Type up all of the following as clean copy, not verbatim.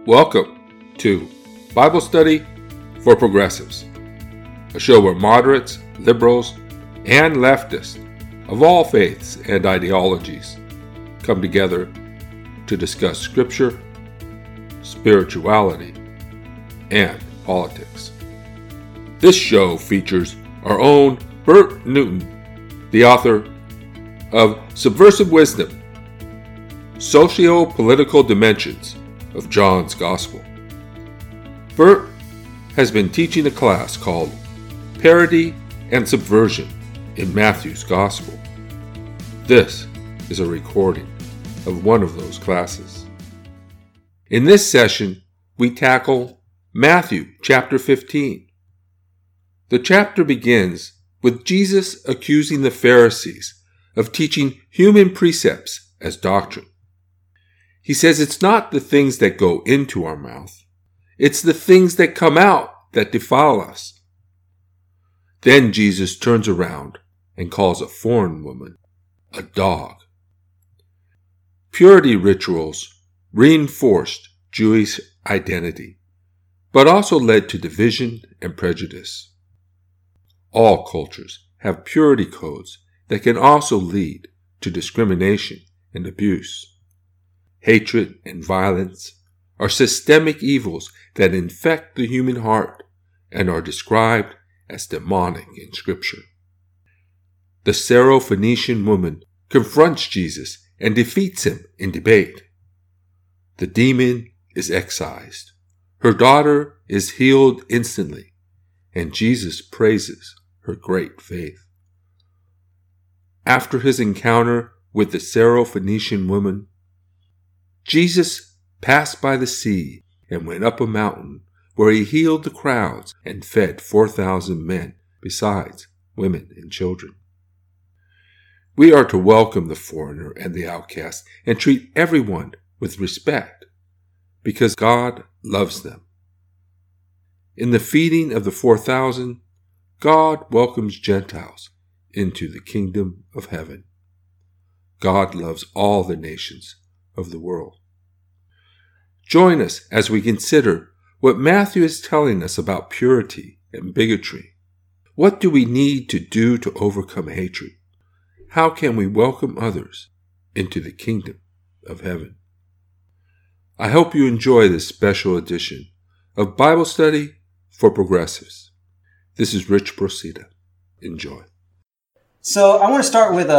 Welcome to Bible Study for Progressives, a show where moderates, liberals, and leftists of all faiths and ideologies come together to discuss Scripture, spirituality, and politics. This show features our own Bert Newton, the author of Subversive Wisdom, Socio-Political Dimensions of John's Gospel. Bert has been teaching a class called Parody and Subversion in Matthew's Gospel. This is a recording of one of those classes. In this session, we tackle Matthew chapter 15. The chapter begins with Jesus accusing the Pharisees of teaching human precepts as doctrine. He says it's not the things that go into our mouth, it's the things that come out that defile us. Then Jesus turns around and calls a foreign woman a dog. Purity rituals reinforced Jewish identity, but also led to division and prejudice. All cultures have purity codes that can also lead to discrimination and abuse. Hatred and violence are systemic evils that infect the human heart and are described as demonic in Scripture. The Syrophoenician woman confronts Jesus and defeats him in debate. The demon is excised. Her daughter is healed instantly, and Jesus praises her great faith. After his encounter with the Syrophoenician woman, Jesus passed by the sea and went up a mountain where he healed the crowds and fed 4,000 men, besides women and children. We are to welcome the foreigner and the outcast and treat everyone with respect because God loves them. In the feeding of the 4,000, God welcomes Gentiles into the kingdom of heaven. God loves all the nations of the world. Join us as we consider what Matthew is telling us about purity and bigotry. What do we need to do to overcome hatred? How can we welcome others into the kingdom of heaven? I hope you enjoy this special edition of Bible Study for Progressives. This is Rich Procida. Enjoy. So I want to start with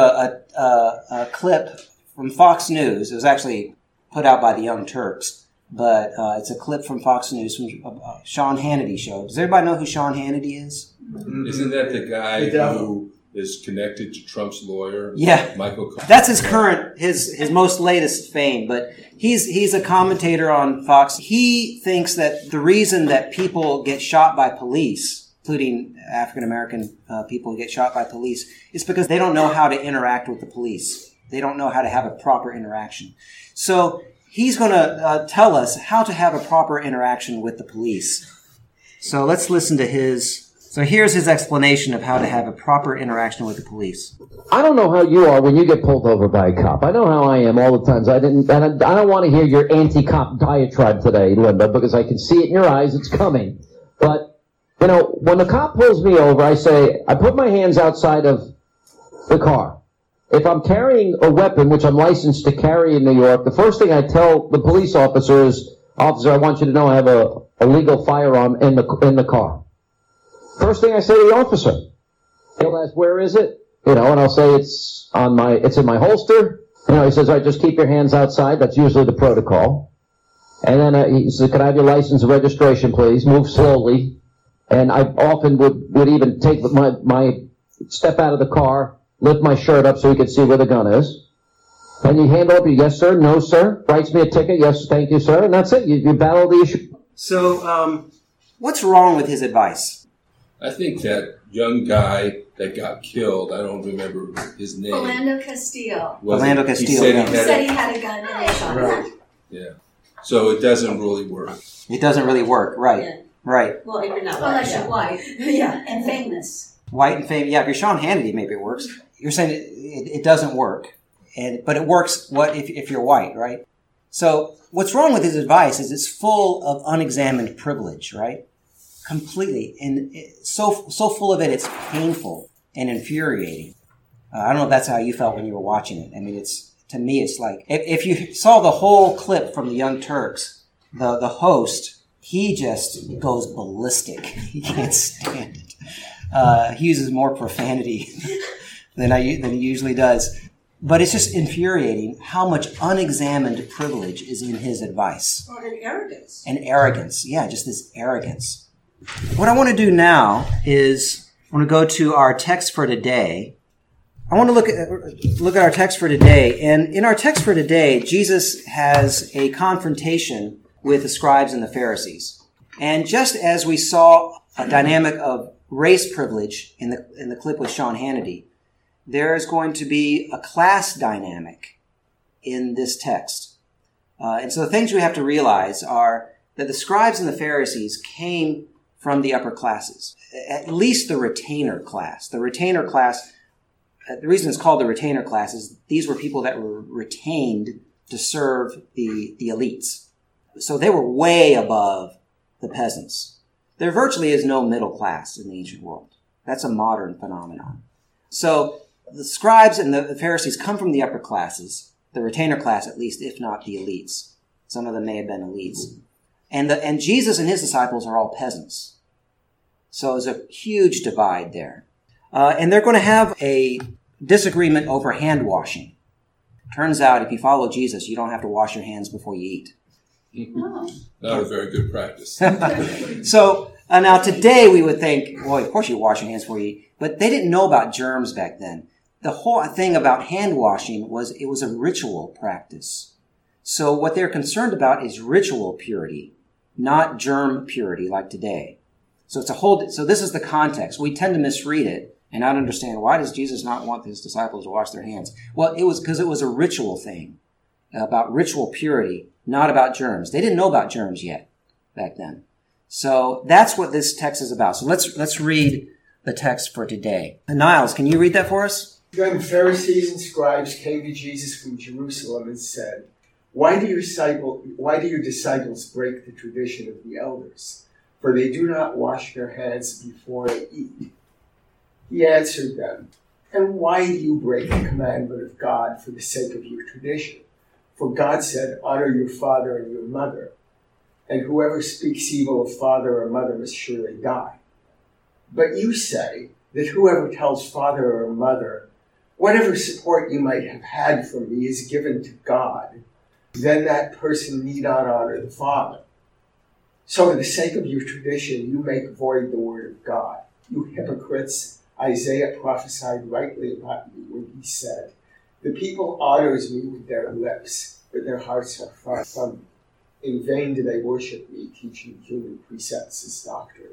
a clip from Fox News. It was actually put out by the Young Turks, but it's a clip from Fox News from Sean Hannity show. Does everybody know who Sean Hannity is? Isn't that the guy who is connected to Trump's lawyer? Yeah, Michael Cohen? That's his current, his most latest fame, but he's a commentator on Fox. He thinks that the reason that people get shot by police, including African-American people who get shot by police, is because they don't know how to interact with the police. They don't know how to have a proper interaction. So he's going to tell us how to have a proper interaction with the police. So let's listen to his. So here's his explanation of how to have a proper interaction with the police. I don't know how you are when you get pulled over by a cop. I know how I am all the times. I don't want to hear your anti-cop diatribe today, Linda, because I can see it in your eyes. It's coming. But, you know, when the cop pulls me over, I put my hands outside of the car. If I'm carrying a weapon, which I'm licensed to carry in New York, the first thing I tell the police officer is, "Officer, I want you to know I have a legal firearm in the car." First thing I say to the officer, he'll ask, "Where is it?" You know, and I'll say it's in my holster. You know, he says, "All right, just keep your hands outside." That's usually the protocol. And then he says, "Can I have your license and registration, please? Move slowly." And I often would even take my step out of the car, lift my shirt up so he could see where the gun is. And you hand over, "Yes, sir," "No, sir," writes me a ticket, "Yes, thank you, sir," and that's it. You battle the issue. So, what's wrong with his advice? I think that young guy that got killed, I don't remember his name. Philando Castile. He said he had a gun and they shot him. Yeah. So it doesn't really work. It doesn't really work, right. Yeah. Right. Well, if you're not unless you're white. Yeah, and famous. White and famous. Yeah, if you're Sean Hannity, maybe it works. You're saying it doesn't work. But it works if you're white, right? So what's wrong with his advice is it's full of unexamined privilege, right? Completely. And so full of it, it's painful and infuriating. I don't know if that's how you felt when you were watching it. I mean, to me, it's like, if you saw the whole clip from the Young Turks, the host, he just goes ballistic. He can't stand it. He uses more profanity than he usually does. But it's just infuriating how much unexamined privilege is in his advice. Or an arrogance. And arrogance. Yeah, just this arrogance. What I want to do now is I want to go to our text for today. I want to look at our text for today. And in our text for today, Jesus has a confrontation with the scribes and the Pharisees. And just as we saw a dynamic of race privilege in the clip with Sean Hannity, there is going to be a class dynamic in this text. And so the things we have to realize are that the scribes and the Pharisees came from the upper classes, at least the retainer class. The retainer class, the reason it's called the retainer class is these were people that were retained to serve the elites. So they were way above the peasants. There virtually is no middle class in the ancient world. That's a modern phenomenon. So the scribes and the Pharisees come from the upper classes, the retainer class at least, if not the elites. Some of them may have been elites. And Jesus and his disciples are all peasants. So there's a huge divide there. And they're going to have a disagreement over hand washing. Turns out if you follow Jesus, you don't have to wash your hands before you eat. Not a very good practice. So now today we would think, well, of course you wash your hands before you eat. But they didn't know about germs back then. The whole thing about hand washing was it was a ritual practice. So what they're concerned about is ritual purity, not germ purity like today. So so this is the context. We tend to misread it and not understand, why does Jesus not want his disciples to wash their hands? Well, it was because it was a ritual thing, about ritual purity, not about germs. They didn't know about germs yet back then. So that's what this text is about. So let's read the text for today. Niles, can you read that for us? Then the Pharisees and scribes came to Jesus from Jerusalem and said, Why do your disciples break the tradition of the elders? For they do not wash their hands before they eat. He answered them, And why do you break the commandment of God for the sake of your tradition? For God said, Honor your father and your mother, and whoever speaks evil of father or mother must surely die. But you say that whoever tells father or mother, whatever support you might have had from me is given to God, then that person need not honor the Father. So for the sake of your tradition, you make void the word of God. You hypocrites, Isaiah prophesied rightly about you when he said, The people honors me with their lips, but their hearts are far from me. In vain do they worship me, teaching human precepts as doctrine.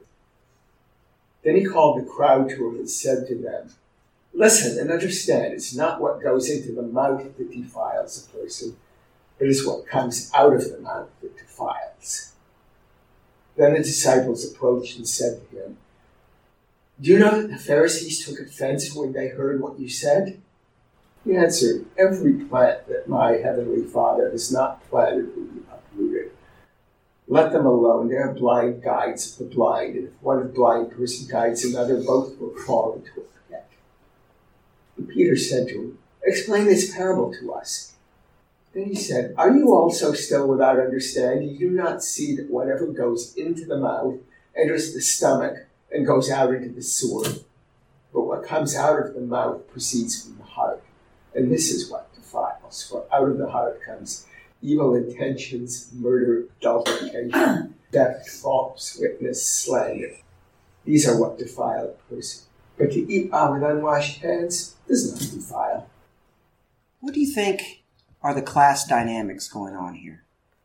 Then he called the crowd to him and said to them, Listen and understand, it's not what goes into the mouth that defiles a person, it is what comes out of the mouth that defiles. Then the disciples approached and said to him, Do you know that the Pharisees took offense when they heard what you said? He answered, Every plant that my heavenly Father has not planted will be uprooted. Let them alone. They are blind guides of the blind, and if one blind person guides another, both will fall into a pit. And Peter said to him, Explain this parable to us. Then he said, Are you also still without understanding? You do not see that whatever goes into the mouth enters the stomach and goes out into the sewer. But what comes out of the mouth proceeds from the heart. And this is what defiles. For out of the heart comes evil intentions, murder, adulteration, theft, false witness, slander. These are what defile a person. But to eat with unwashed hands does not defile. What do you think are the class dynamics going on here?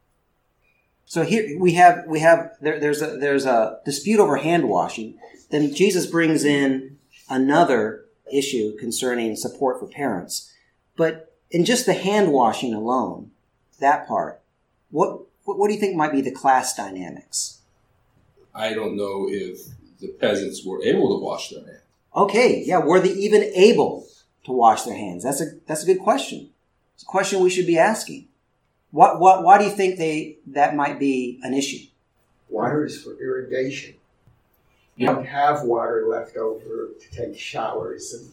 So here there's a dispute over hand washing. Then Jesus brings in another issue concerning support for parents. But in just the hand washing alone, that part, what do you think might be the class dynamics? I don't know if the peasants were able to wash their hands. Okay, yeah, were they even able to wash their hands? That's a good question. It's a question we should be asking. Why do you think that might be an issue? Water is for irrigation. You Yeah. don't have water left over to take showers and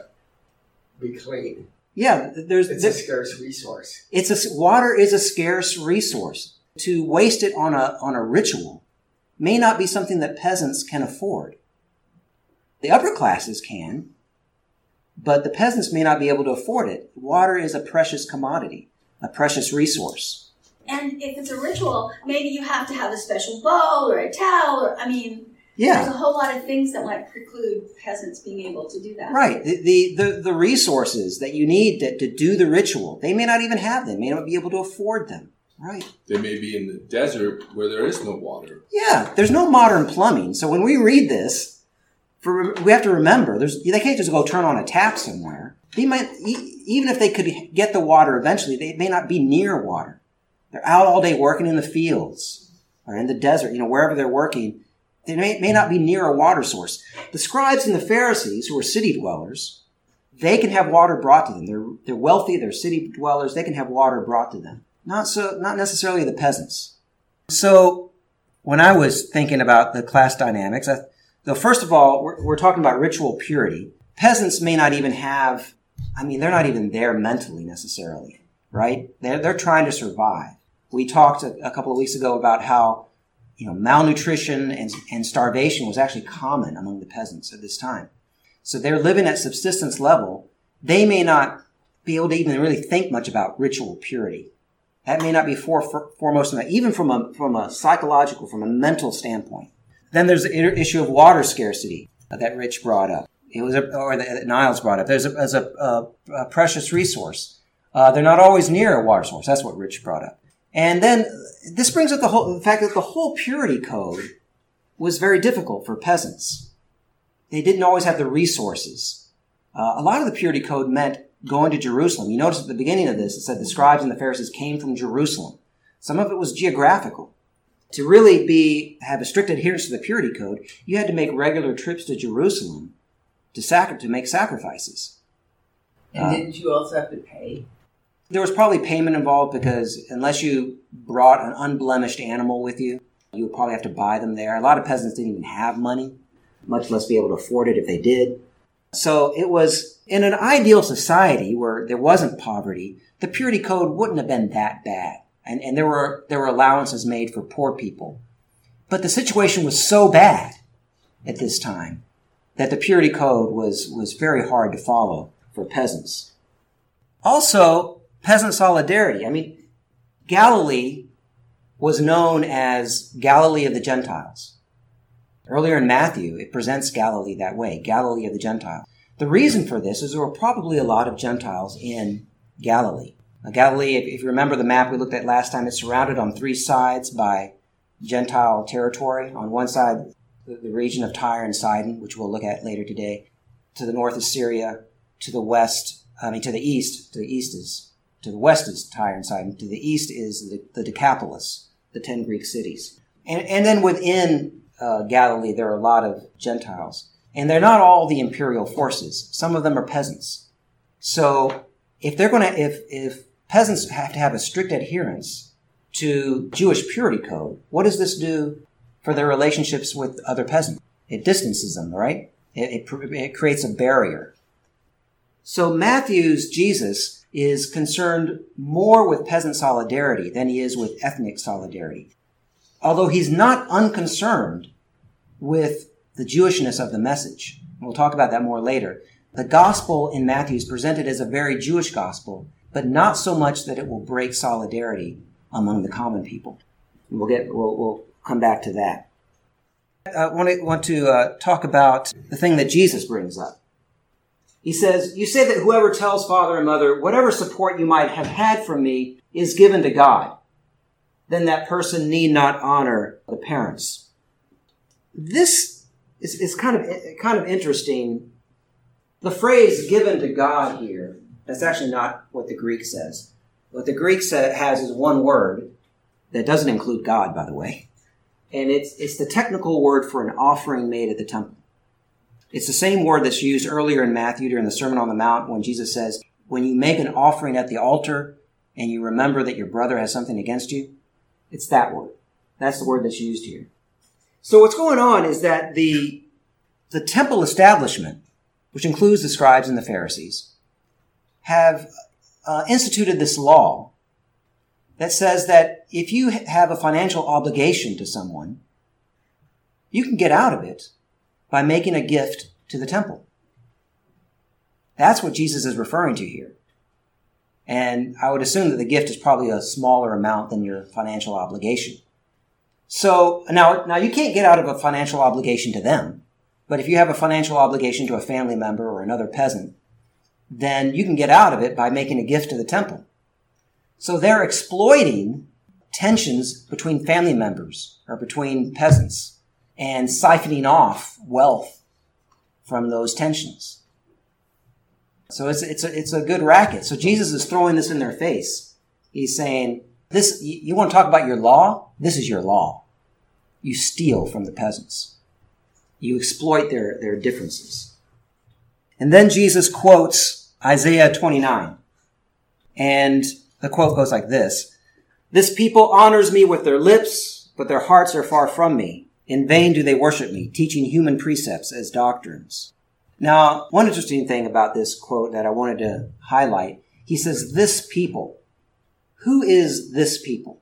be clean. Yeah, It's a scarce resource. Water is a scarce resource. To waste it on a ritual may not be something that peasants can afford. The upper classes can, but the peasants may not be able to afford it. Water is a precious commodity, a precious resource. And if it's a ritual, maybe you have to have a special bowl or a towel, or, there's Yeah, a whole lot of things that might preclude peasants being able to do that. right. The resources that you need to do the ritual, they may not even have them, may not be able to afford them. Right. They may be in the desert where there is no water. Yeah, there's no modern plumbing. So when we read this, we have to remember, they can't just go turn on a tap somewhere. They might, even if they could get the water eventually, they may not be near water. They're out all day working in the fields or in the desert, wherever they're working. They may not be near a water source. The scribes and the Pharisees, who are city dwellers, they can have water brought to them. They're wealthy, they're city dwellers, they can have water brought to them. Not necessarily the peasants. So when I was thinking about the class dynamics, first of all, we're talking about ritual purity. Peasants may not even have, they're not even there mentally necessarily, right? They're trying to survive. We talked a couple of weeks ago about how, malnutrition and starvation was actually common among the peasants at this time. So they're living at subsistence level. They may not be able to even really think much about ritual purity. That may not be foremost in that, even from a psychological, from a mental standpoint. Then there's the issue of water scarcity that Rich brought up. That Niles brought up. There's a precious resource. They're not always near a water source. That's what Rich brought up. And then this brings up the fact that the whole purity code was very difficult for peasants. They didn't always have the resources. A lot of the purity code meant going to Jerusalem. You notice at the beginning of this, it said the scribes and the Pharisees came from Jerusalem. Some of it was geographical. To really have a strict adherence to the purity code, you had to make regular trips to Jerusalem to make sacrifices. And didn't you also have to pay? There was probably payment involved because unless you brought an unblemished animal with you, you would probably have to buy them there. A lot of peasants didn't even have money, much less be able to afford it if they did. So it was, in an ideal society where there wasn't poverty, the purity code wouldn't have been that bad. And there were allowances made for poor people. But the situation was so bad at this time that the purity code was very hard to follow for peasants. Also, peasant solidarity. Galilee was known as Galilee of the Gentiles. Earlier in Matthew, it presents Galilee that way, Galilee of the Gentiles. The reason for this is there were probably a lot of Gentiles in Galilee. Galilee, if you remember the map we looked at last time, it's surrounded on three sides by Gentile territory. On one side, the region of Tyre and Sidon, which we'll look at later today. To the north is Syria. To the west, to the west is Tyre and Sidon. To the east is the Decapolis, the 10 Greek cities. And then within Galilee, there are a lot of Gentiles. And they're not all the imperial forces. Some of them are peasants. So if peasants have to have a strict adherence to Jewish purity code, what does this do for their relationships with other peasants? It distances them, right? It creates a barrier. So Matthew's Jesus is concerned more with peasant solidarity than he is with ethnic solidarity. Although he's not unconcerned with the Jewishness of the message. We'll talk about that more later. The gospel in Matthew is presented as a very Jewish gospel, but not so much that it will break solidarity among the common people. We'll come back to that. I want to talk about the thing that Jesus brings up. He says, "You say that whoever tells father and mother, whatever support you might have had from me is given to God. Then that person need not honor the parents." This is kind of interesting. The phrase "given to God" here, that's actually not what the Greek says. What the Greek has is one word that doesn't include God, by the way. And it's the technical word for an offering made at the temple. It's the same word that's used earlier in Matthew during the Sermon on the Mount when Jesus says, when you make an offering at the altar, and you remember that your brother has something against you, it's that word. That's the word that's used here. So what's going on is that the temple establishment, which includes the scribes and the Pharisees, have instituted this law that says that if you have a financial obligation to someone, you can get out of it by making a gift to the temple. That's what Jesus is referring to here. And I would assume that the gift is probably a smaller amount than your financial obligation. So now you can't get out of a financial obligation to them, but if you have a financial obligation to a family member or another peasant, then you can get out of it by making a gift to the temple. So they're exploiting tensions between family members or between peasants and siphoning off wealth from those tensions. So it's a good racket. So Jesus is throwing this in their face. He's saying, "This, you want to talk about your law? This is your law. You steal from the peasants. You exploit their differences." And then Jesus quotes Isaiah 29. And the quote goes like this: "This people honors me with their lips, but their hearts are far from me. In vain do they worship me, teaching human precepts as doctrines." Now, one interesting thing about this quote that I wanted to highlight, he says, "This people." Who is this people?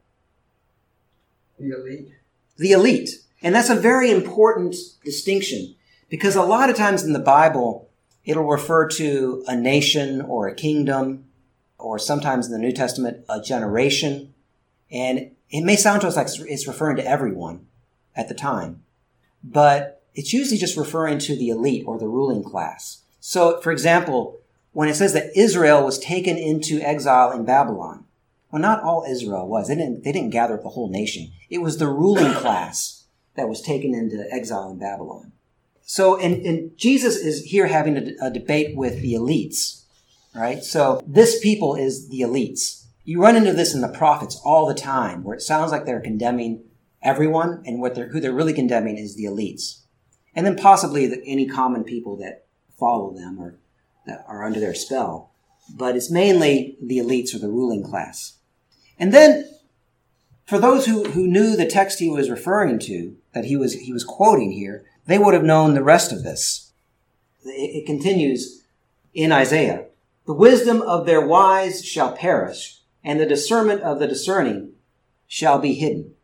The elite. The elite. And that's a very important distinction, because a lot of times in the Bible, it'll refer to a nation or a kingdom, or sometimes in the New Testament, a generation. And it may sound to us like it's referring to everyone at the time, but it's usually just referring to the elite or the ruling class. So, for example, when it says that Israel was taken into exile in Babylon, well, not all Israel was. They didn't gather up the whole nation. It was the ruling class that was taken into exile in Babylon. So, and Jesus is here having a debate with the elites, right? So this people is the elites. You run into this in the prophets all the time, where it sounds like they're condemning everyone, and who they're really condemning is the elites. And then possibly any common people that follow them or that are under their spell. But it's mainly the elites or the ruling class. And then, for those who knew the text he was referring to, that he was quoting here, they would have known the rest of this. It continues in Isaiah. "The wisdom of their wise shall perish, and the discernment of the discerning shall be hidden."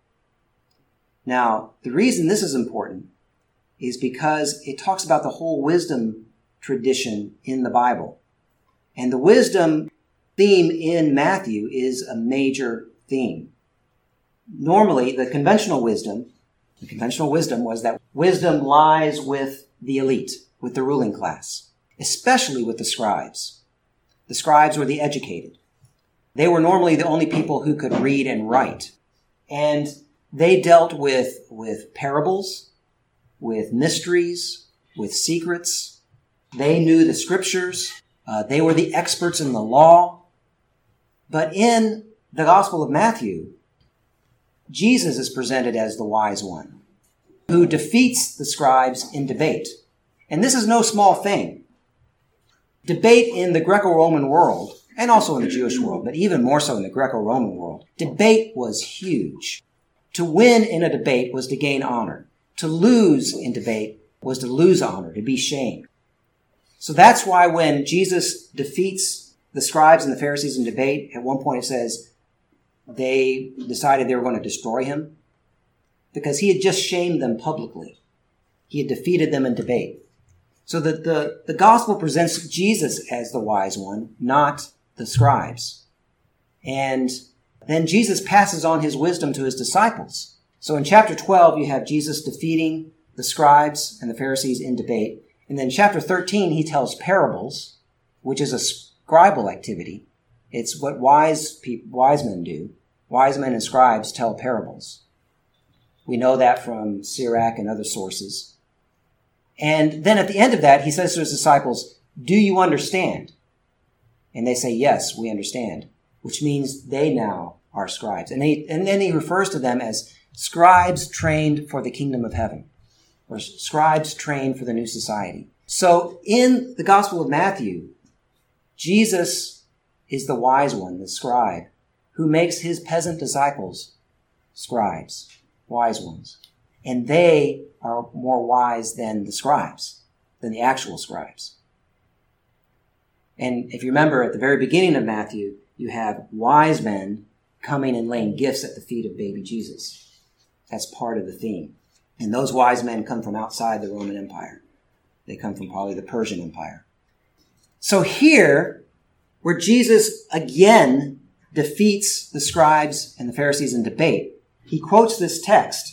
Now, the reason this is important is because it talks about the whole wisdom tradition in the Bible. And the wisdom theme in Matthew is a major theme. Normally, the conventional wisdom was that wisdom lies with the elite, with the ruling class, especially with the scribes. The scribes were the educated. They were normally the only people who could read and write. And they dealt with parables, with mysteries, with secrets. They knew the scriptures. They were the experts in the law. But in the Gospel of Matthew, Jesus is presented as the wise one who defeats the scribes in debate. And this is no small thing. Debate in the Greco-Roman world, and also in the Jewish world, but even more so in the Greco-Roman world, debate was huge. To win in a debate was to gain honor. To lose in debate was to lose honor, to be shamed. So that's why when Jesus defeats the scribes and the Pharisees in debate, at one point it says they decided they were going to destroy him because he had just shamed them publicly. He had defeated them in debate. So that the gospel presents Jesus as the wise one, not the scribes. And then Jesus passes on his wisdom to his disciples. So in chapter 12, you have Jesus defeating the scribes and the Pharisees in debate. And then chapter 13, he tells parables, which is a scribal activity. It's what wise men do. Wise men and scribes tell parables. We know that from Sirach and other sources. And then at the end of that, he says to his disciples, "Do you understand?" And they say, "Yes, we understand," which means they now are scribes. And then he refers to them as scribes trained for the kingdom of heaven, or scribes trained for the new society. So in the Gospel of Matthew, Jesus is the wise one, the scribe, who makes his peasant disciples scribes, wise ones. And they are more wise than the scribes, than the actual scribes. And if you remember, at the very beginning of Matthew, you have wise men coming and laying gifts at the feet of baby Jesus. That's part of the theme. And those wise men come from outside the Roman Empire. They come from probably the Persian Empire. So here, where Jesus again defeats the scribes and the Pharisees in debate, he quotes this text,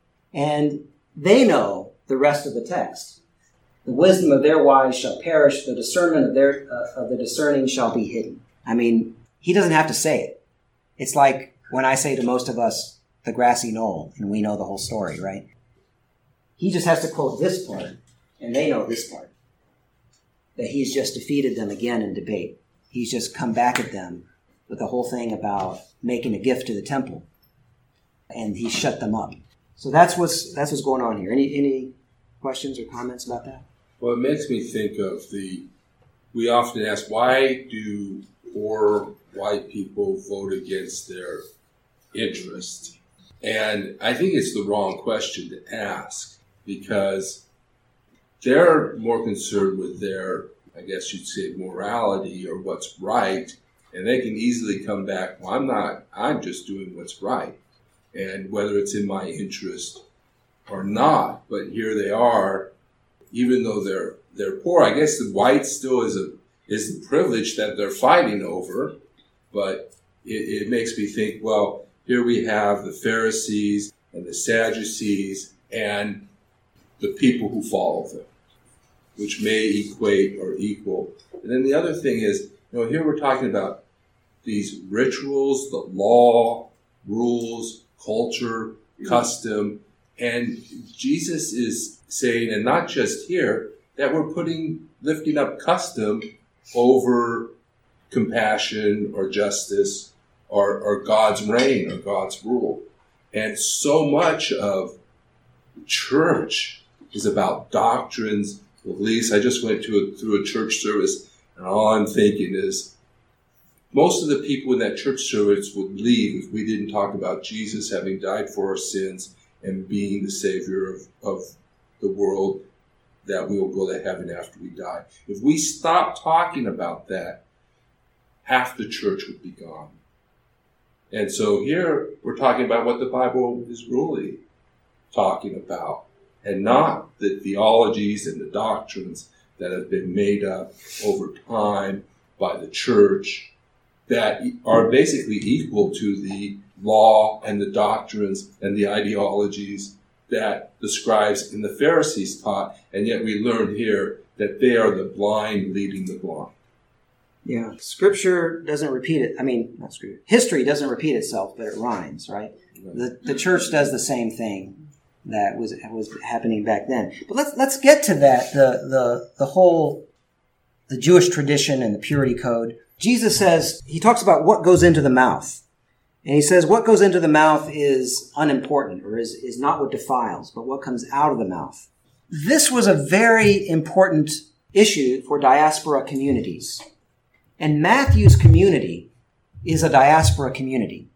and they know the rest of the text. The wisdom of their wise shall perish, the discernment of the discerning shall be hidden. I mean, he doesn't have to say it. It's like when I say to most of us, the grassy knoll, and we know the whole story, right? He just has to quote this part, and they know this part. That he's just defeated them again in debate. He's just come back at them with the whole thing about making a gift to the temple. And he shut them up. So that's what's going on here. Any questions or comments about that? Well, it makes me think of we often ask, why do poor white people vote against their interest? And I think it's the wrong question to ask, because they're more concerned with their, I guess you'd say, morality or what's right. And they can easily come back, well, I'm just doing what's right. And whether it's in my interest or not, but here they are, even though they're poor. I guess the white still is the privilege that they're fighting over, but it makes me think, well, here we have the Pharisees and the Sadducees and the people who follow them, which may equate or equal. And then the other thing is, here we're talking about these rituals, the law, rules, culture, custom, and Jesus is saying, and not just here, that we're lifting up custom over compassion or justice or God's reign or God's rule. And so much of church is about doctrines, beliefs. I just went through a church service, and all I'm thinking is, most of the people in that church service would leave if we didn't talk about Jesus having died for our sins and being the Savior of the world, that we will go to heaven after we die. If we stopped talking about that, half the church would be gone. And so here we're talking about what the Bible is really talking about, and not the theologies and the doctrines that have been made up over time by the church that are basically equal to the law and the doctrines and the ideologies that the scribes and the Pharisees taught. And yet we learn here that they are the blind leading the blind. Yeah, Scripture doesn't repeat it. I mean, not Scripture. History doesn't repeat itself, but it rhymes, right? The church does the same thing that was happening back then. But let's get to that. The whole Jewish tradition and the purity code. Jesus says, he talks about what goes into the mouth. And he says what goes into the mouth is unimportant, or is not what defiles, but what comes out of the mouth. This was a very important issue for diaspora communities. And Matthew's community is a diaspora community.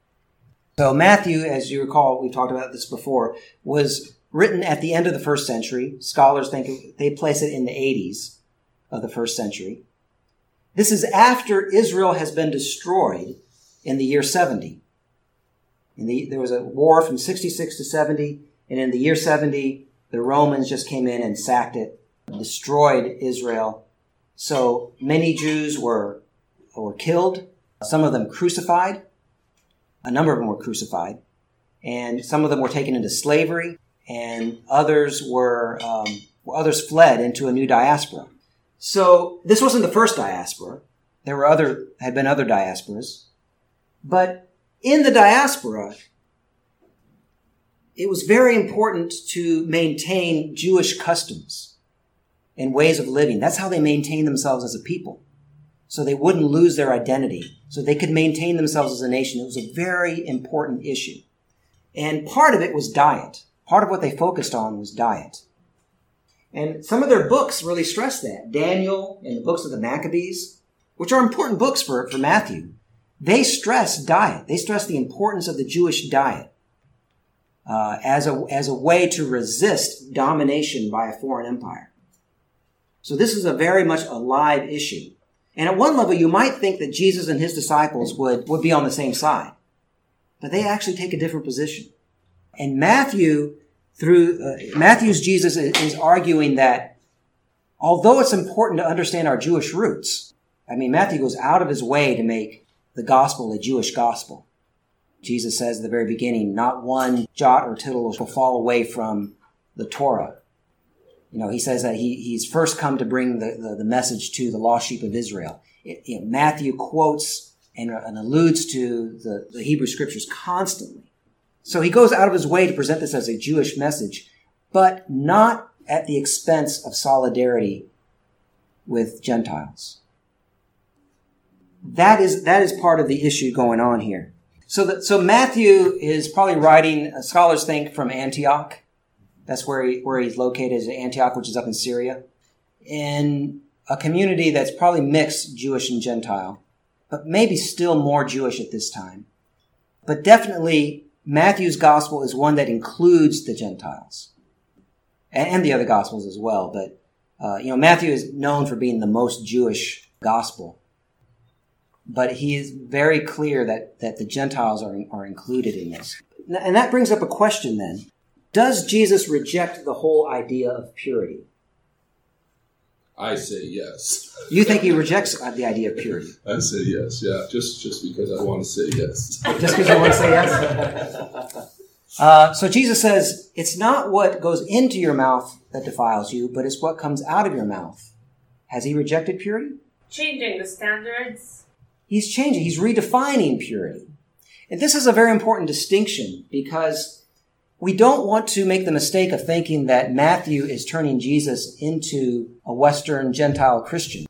So Matthew, as you recall, we talked about this before, was written at the end of the first century. Scholars think they place it in the 80s of the first century. This is after Israel has been destroyed in the year 70. There was a war from 66 to 70, and in the year 70, the Romans just came in and sacked it, destroyed Israel. So many Jews were killed, some of them crucified. A number of them were crucified, and some of them were taken into slavery, and others fled into a new diaspora. So this wasn't the first diaspora. There had been other diasporas. But in the diaspora, it was very important to maintain Jewish customs and ways of living. That's how they maintained themselves as a people. So they wouldn't lose their identity. So they could maintain themselves as a nation. It was a very important issue. And part of it was diet. Part of what they focused on was diet. And some of their books really stress that. Daniel and the books of the Maccabees, which are important books for Matthew. they stress diet. They stress the importance of the Jewish diet as a way to resist domination by a foreign empire. So this is a very much a live issue. And at one level, you might think that Jesus and his disciples would be on the same side. But they actually take a different position. And Matthew's Jesus is arguing that although it's important to understand our Jewish roots, I mean, Matthew goes out of his way to make the gospel a Jewish gospel. Jesus says at the very beginning, not one jot or tittle will fall away from the Torah. He says that he's first come to bring the message to the lost sheep of Israel. Matthew quotes and alludes to the Hebrew scriptures constantly. So he goes out of his way to present this as a Jewish message, but not at the expense of solidarity with Gentiles. That is part of the issue going on here. So Matthew is probably writing, scholars think, from Antioch. That's where he's located, is Antioch, which is up in Syria, in a community that's probably mixed Jewish and Gentile, but maybe still more Jewish at this time. But definitely, Matthew's gospel is one that includes the Gentiles and the other gospels as well. But, Matthew is known for being the most Jewish gospel. But he is very clear that the Gentiles are included in this. And that brings up a question then. Does Jesus reject the whole idea of purity? I say yes. You think he rejects the idea of purity? I say yes, yeah. Just because I want to say yes. Just because you want to say yes? So Jesus says, it's not what goes into your mouth that defiles you, but it's what comes out of your mouth. Has he rejected purity? Changing the standards. He's changing. He's redefining purity. And this is a very important distinction because we don't want to make the mistake of thinking that Matthew is turning Jesus into a Western Gentile Christian.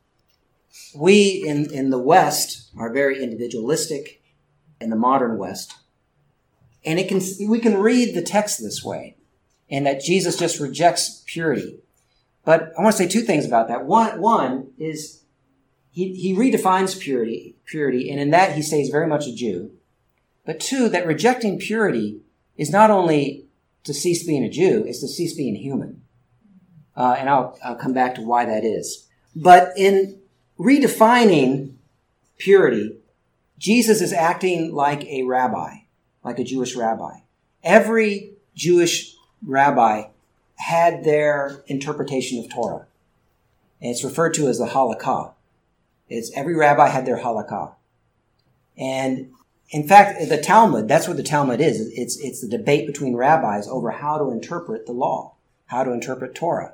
We in the West are very individualistic, in the modern West. And we can read the text this way, and that Jesus just rejects purity. But I want to say two things about that. One is he redefines purity, and in that he stays very much a Jew. But two, that rejecting purity is not only to cease being a Jew, it's to cease being human. And I'll come back to why that is. But in redefining purity, Jesus is acting like a rabbi, like a Jewish rabbi. Every Jewish rabbi had their interpretation of Torah. And it's referred to as the halakha. Every rabbi had their halakha. And in fact, the Talmud, that's what the Talmud is. It's the debate between rabbis over how to interpret the law, how to interpret Torah.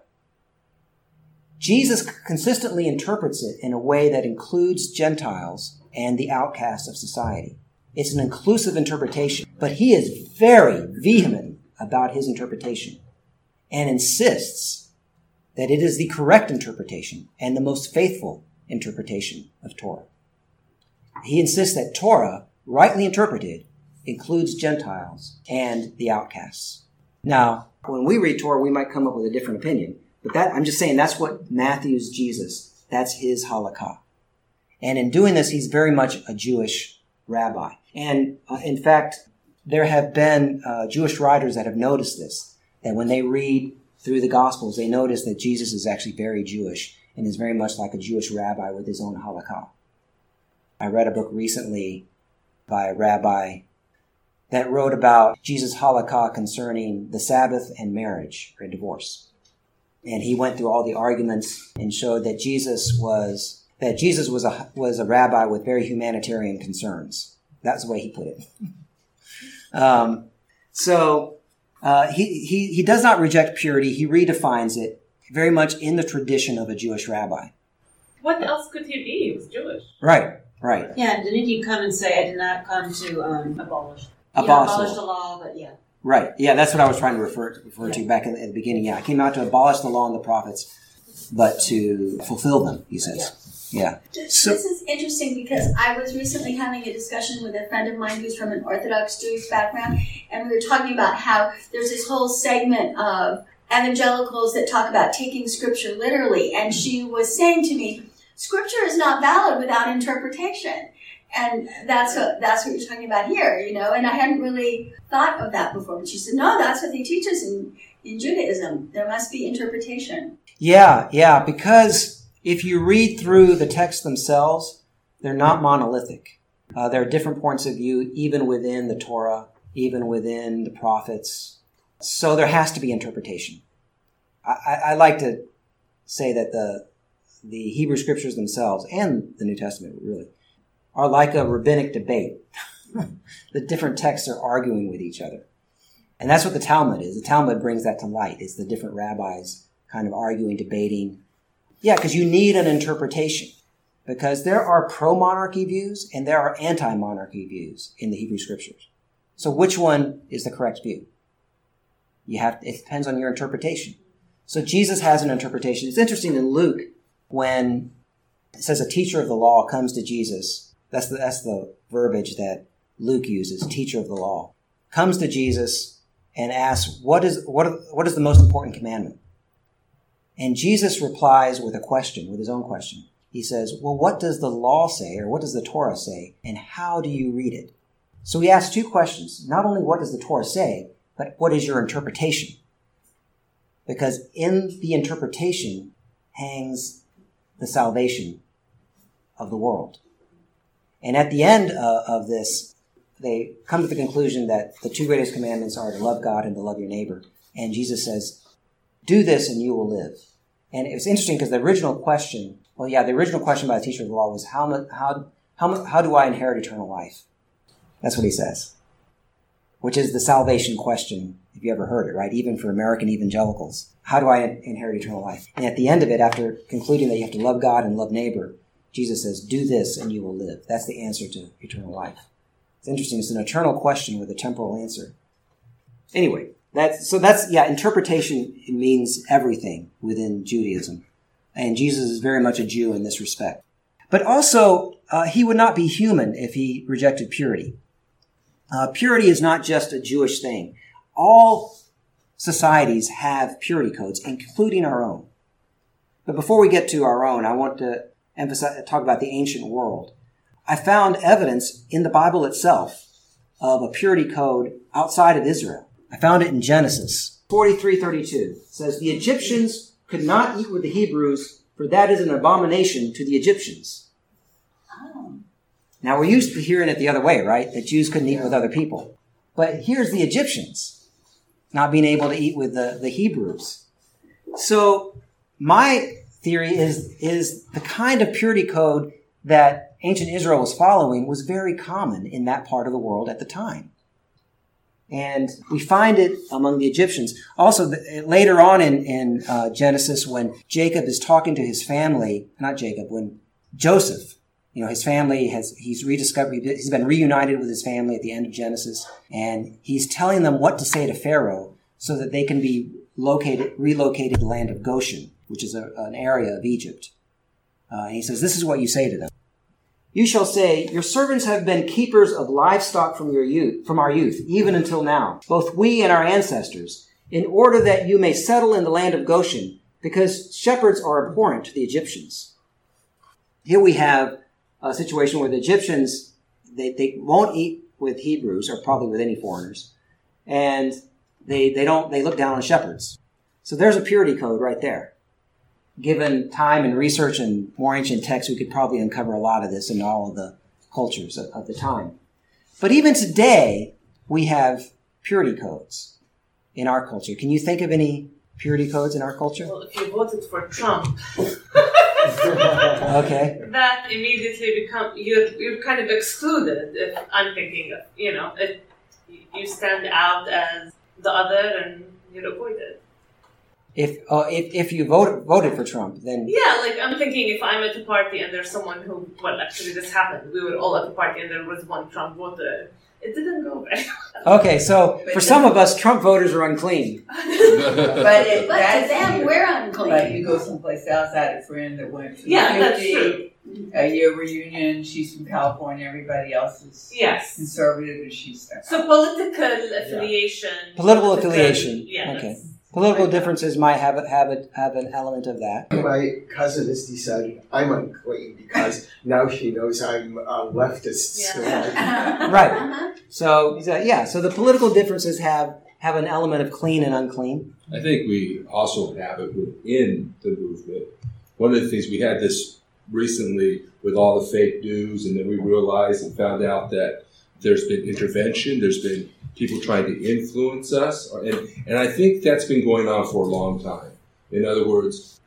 Jesus consistently interprets it in a way that includes Gentiles and the outcasts of society. It's an inclusive interpretation, but he is very vehement about his interpretation and insists that it is the correct interpretation and the most faithful interpretation of Torah. He insists that Torah, rightly interpreted, includes Gentiles and the outcasts. Now, when we read Torah, we might come up with a different opinion. But I'm just saying that's what Matthew's Jesus, that's his halakha. And in doing this, he's very much a Jewish rabbi. And in fact, there have been Jewish writers that have noticed this, that when they read through the Gospels, they notice that Jesus is actually very Jewish and is very much like a Jewish rabbi with his own halakha. I read a book recently by a rabbi that wrote about Jesus' halakha concerning the Sabbath and marriage or divorce. And he went through all the arguments and showed that Jesus was a rabbi with very humanitarian concerns. That's the way he put it. He does not reject purity. He redefines it very much in the tradition of a Jewish rabbi. What else could he be? He was Jewish. Right. Yeah, didn't he come and say, I did not come to abolish the law, but yeah. Right. Yeah, that's what I was trying to refer to back at the beginning. Yeah, I came out to abolish the law and the prophets, but to fulfill them, he says. Yeah. This is interesting because I was recently having a discussion with a friend of mine who's from an Orthodox Jewish background, and we were talking about how there's this whole segment of evangelicals that talk about taking Scripture literally, and she was saying to me, Scripture is not valid without interpretation. And that's what you're talking about here, and I hadn't really thought of that before. But she said, no, that's what they teach us in Judaism. There must be interpretation. Yeah, because if you read through the texts themselves, they're not monolithic. There are different points of view, even within the Torah, even within the prophets. So there has to be interpretation. I like to say that the Hebrew scriptures themselves, and the New Testament really, are like a rabbinic debate. The different texts are arguing with each other. And that's what the Talmud is. The Talmud brings that to light. It's the different rabbis kind of arguing, debating. Yeah, because you need an interpretation. Because there are pro-monarchy views and there are anti-monarchy views in the Hebrew scriptures. So which one is the correct view? It depends on your interpretation. So Jesus has an interpretation. It's interesting in Luke when it says a teacher of the law comes to Jesus. That's the verbiage that Luke uses, teacher of the law. Comes to Jesus and asks, what is the most important commandment? And Jesus replies with a question, with his own question. He says, well, what does the law say, or what does the Torah say, and how do you read it? So he asks two questions. Not only what does the Torah say, but what is your interpretation? Because in the interpretation hangs the salvation of the world. And at the end of this, they come to the conclusion that the two greatest commandments are to love God and to love your neighbor. And Jesus says, do this and you will live. And it was interesting because the original question by the teacher of the law was, how do I inherit eternal life? That's what he says, which is the salvation question, if you ever heard it, right? Even for American evangelicals. How do I inherit eternal life? And at the end of it, after concluding that you have to love God and love neighbor, Jesus says, do this and you will live. That's the answer to eternal life. It's interesting. It's an eternal question with a temporal answer. Anyway, interpretation means everything within Judaism. And Jesus is very much a Jew in this respect. But also, he would not be human if he rejected purity. Purity is not just a Jewish thing. All societies have purity codes, including our own. But before we get to our own, I want to talk about the ancient world. I found evidence in the Bible itself of a purity code outside of Israel. I found it in Genesis 43:32. It says, the Egyptians could not eat with the Hebrews, for that is an abomination to the Egyptians. Oh. Now, we're used to hearing it the other way, right? That Jews couldn't eat with other people. But here's the Egyptians not being able to eat with the Hebrews. So my theory is the kind of purity code that ancient Israel was following was very common in that part of the world at the time. And we find it among the Egyptians. Also, later on in Genesis, when Jacob is talking to his family, when Joseph, his family he's been reunited with his family at the end of Genesis, and he's telling them what to say to Pharaoh so that they can be relocated to the land of Goshen, which is an area of Egypt. And he says, this is what you say to them. You shall say, your servants have been keepers of livestock from our youth, even until now, both we and our ancestors, in order that you may settle in the land of Goshen, because shepherds are abhorrent to the Egyptians. Here we have a situation where the Egyptians, they won't eat with Hebrews, or probably with any foreigners, and they look down on shepherds. So there's a purity code right there. Given time and research and more ancient texts, we could probably uncover a lot of this in all of the cultures of the time. But even today, we have purity codes in our culture. Can you think of any purity codes in our culture? Well, if you voted for Trump, okay, that immediately you're kind of excluded. If I'm thinking of, if you stand out as the other and you're avoided. If you voted for Trump, then... Yeah, I'm thinking if I'm at a party and there's someone who... Well, actually this happened. We were all at a party and there was one Trump voter. It didn't go very well. Okay, so for some of us, Trump voters are unclean. But to them, we're unclean. Like you go someplace else, I had a friend that went to that's true. A year reunion. She's from California. Everybody else is conservative, and she's so political affiliation. Political affiliation. Yeah. Okay. Political differences might have an element of that. My cousin has decided I'm unclean because now she knows I'm a leftist. Yeah. Right. So so the political differences have an element of clean and unclean. I think we also have it within the movement. One of the things we had this recently with all the fake news, and then we realized and found out that there's been intervention, there's been people trying to influence us, and I think that's been going on for a long time. In other words,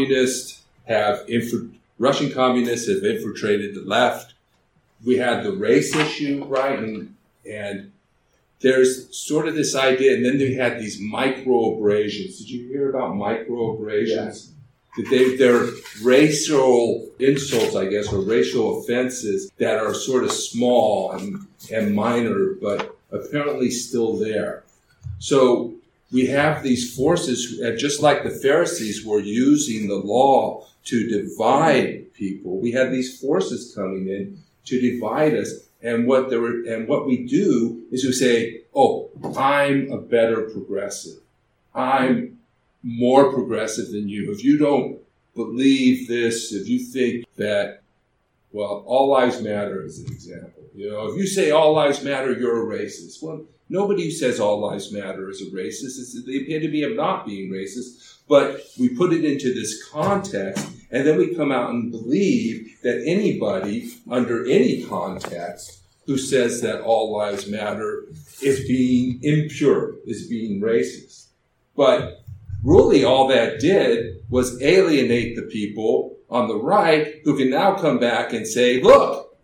Russian communists have infiltrated the left. We had the race issue, right, and there's sort of this idea, and then they had these microaggressions. Did you hear about microaggressions? Yeah. They're racial insults, I guess, or racial offenses that are sort of small and minor, but apparently still there. So we have these forces, just like the Pharisees were using the law to divide people. We have these forces coming in to divide us. And what we do is we say, "Oh, I'm a better progressive. I'm more progressive than you. If you don't believe this, if you think that, well, all lives matter is an example. If you say all lives matter, you're a racist. Well, nobody who says all lives matter is a racist. It's the epitome of not being racist. But we put it into this context, and then we come out and believe that anybody under any context who says that all lives matter is being impure, is being racist. But really all that did was alienate the people on the right who can now come back and say, look,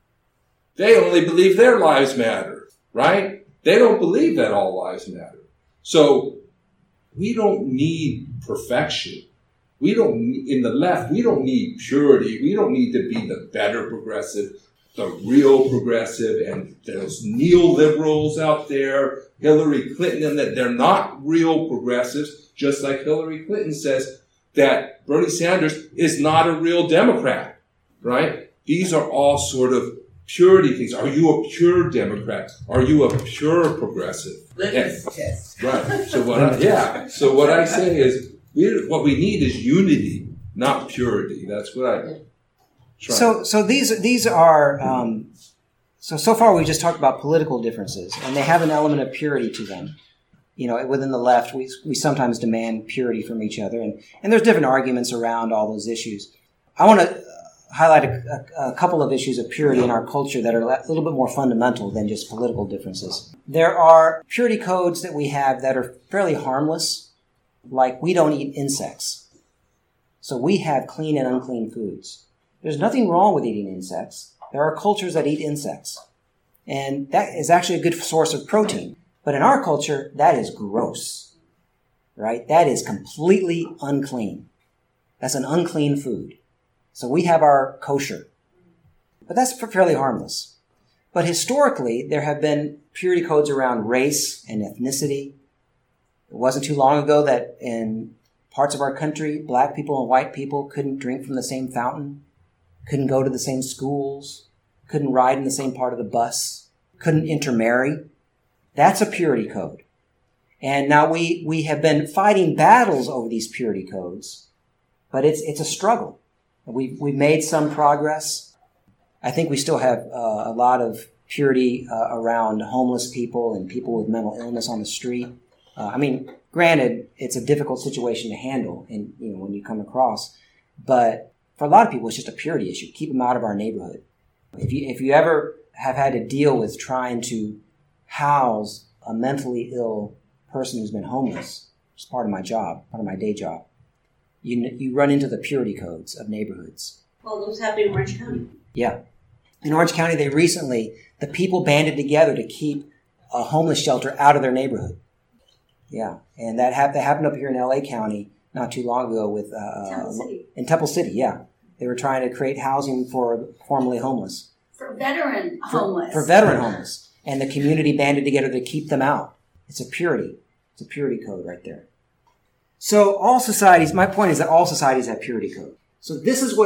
they only believe their lives matter, right? They don't believe that all lives matter. So we don't need perfection. In the left, we don't need purity. We don't need to be the better progressive, the real progressive, and those neoliberals out there, Hillary Clinton, and that they're not real progressives, just like Hillary Clinton says that Bernie Sanders is not a real Democrat, right? These are all sort of purity things. Are you a pure Democrat? Are you a pure progressive? Yes. Right. So what I say is, what we need is unity, not purity. That's what I try. So these are so far we just talked about political differences, and they have an element of purity to them. Within the left, we sometimes demand purity from each other, and there's different arguments around all those issues. I want to highlight a couple of issues of purity in our culture that are a little bit more fundamental than just political differences. There are purity codes that we have that are fairly harmless, like we don't eat insects. So we have clean and unclean foods. There's nothing wrong with eating insects. There are cultures that eat insects, and that is actually a good source of protein. But in our culture, that is gross, right? That is completely unclean. That's an unclean food. So we have our kosher. But that's fairly harmless. But historically, there have been purity codes around race and ethnicity. It wasn't too long ago that in parts of our country, black people and white people couldn't drink from the same fountain, couldn't go to the same schools, couldn't ride in the same part of the bus, couldn't intermarry. That's a purity code. And now we have been fighting battles over these purity codes, but it's a struggle. We've made some progress. I think we still have a lot of purity around homeless people and people with mental illness on the street. Granted, it's a difficult situation to handle when you come across, but for a lot of people, it's just a purity issue. Keep them out of our neighborhood. If you ever have had to deal with trying to house a mentally ill person who's been homeless, it's part of my job, part of my day job, you run into the purity codes of neighborhoods. Well, those happened in Orange County. Yeah. In Orange County, the people banded together to keep a homeless shelter out of their neighborhood. Yeah. And that happened up here in L.A. County not too long ago with in Temple City, yeah. They were trying to create housing for formerly homeless. For veteran homeless. For veteran homeless. And the community banded together to keep them out. It's a purity code right there. So my point is that all societies have purity code. So this is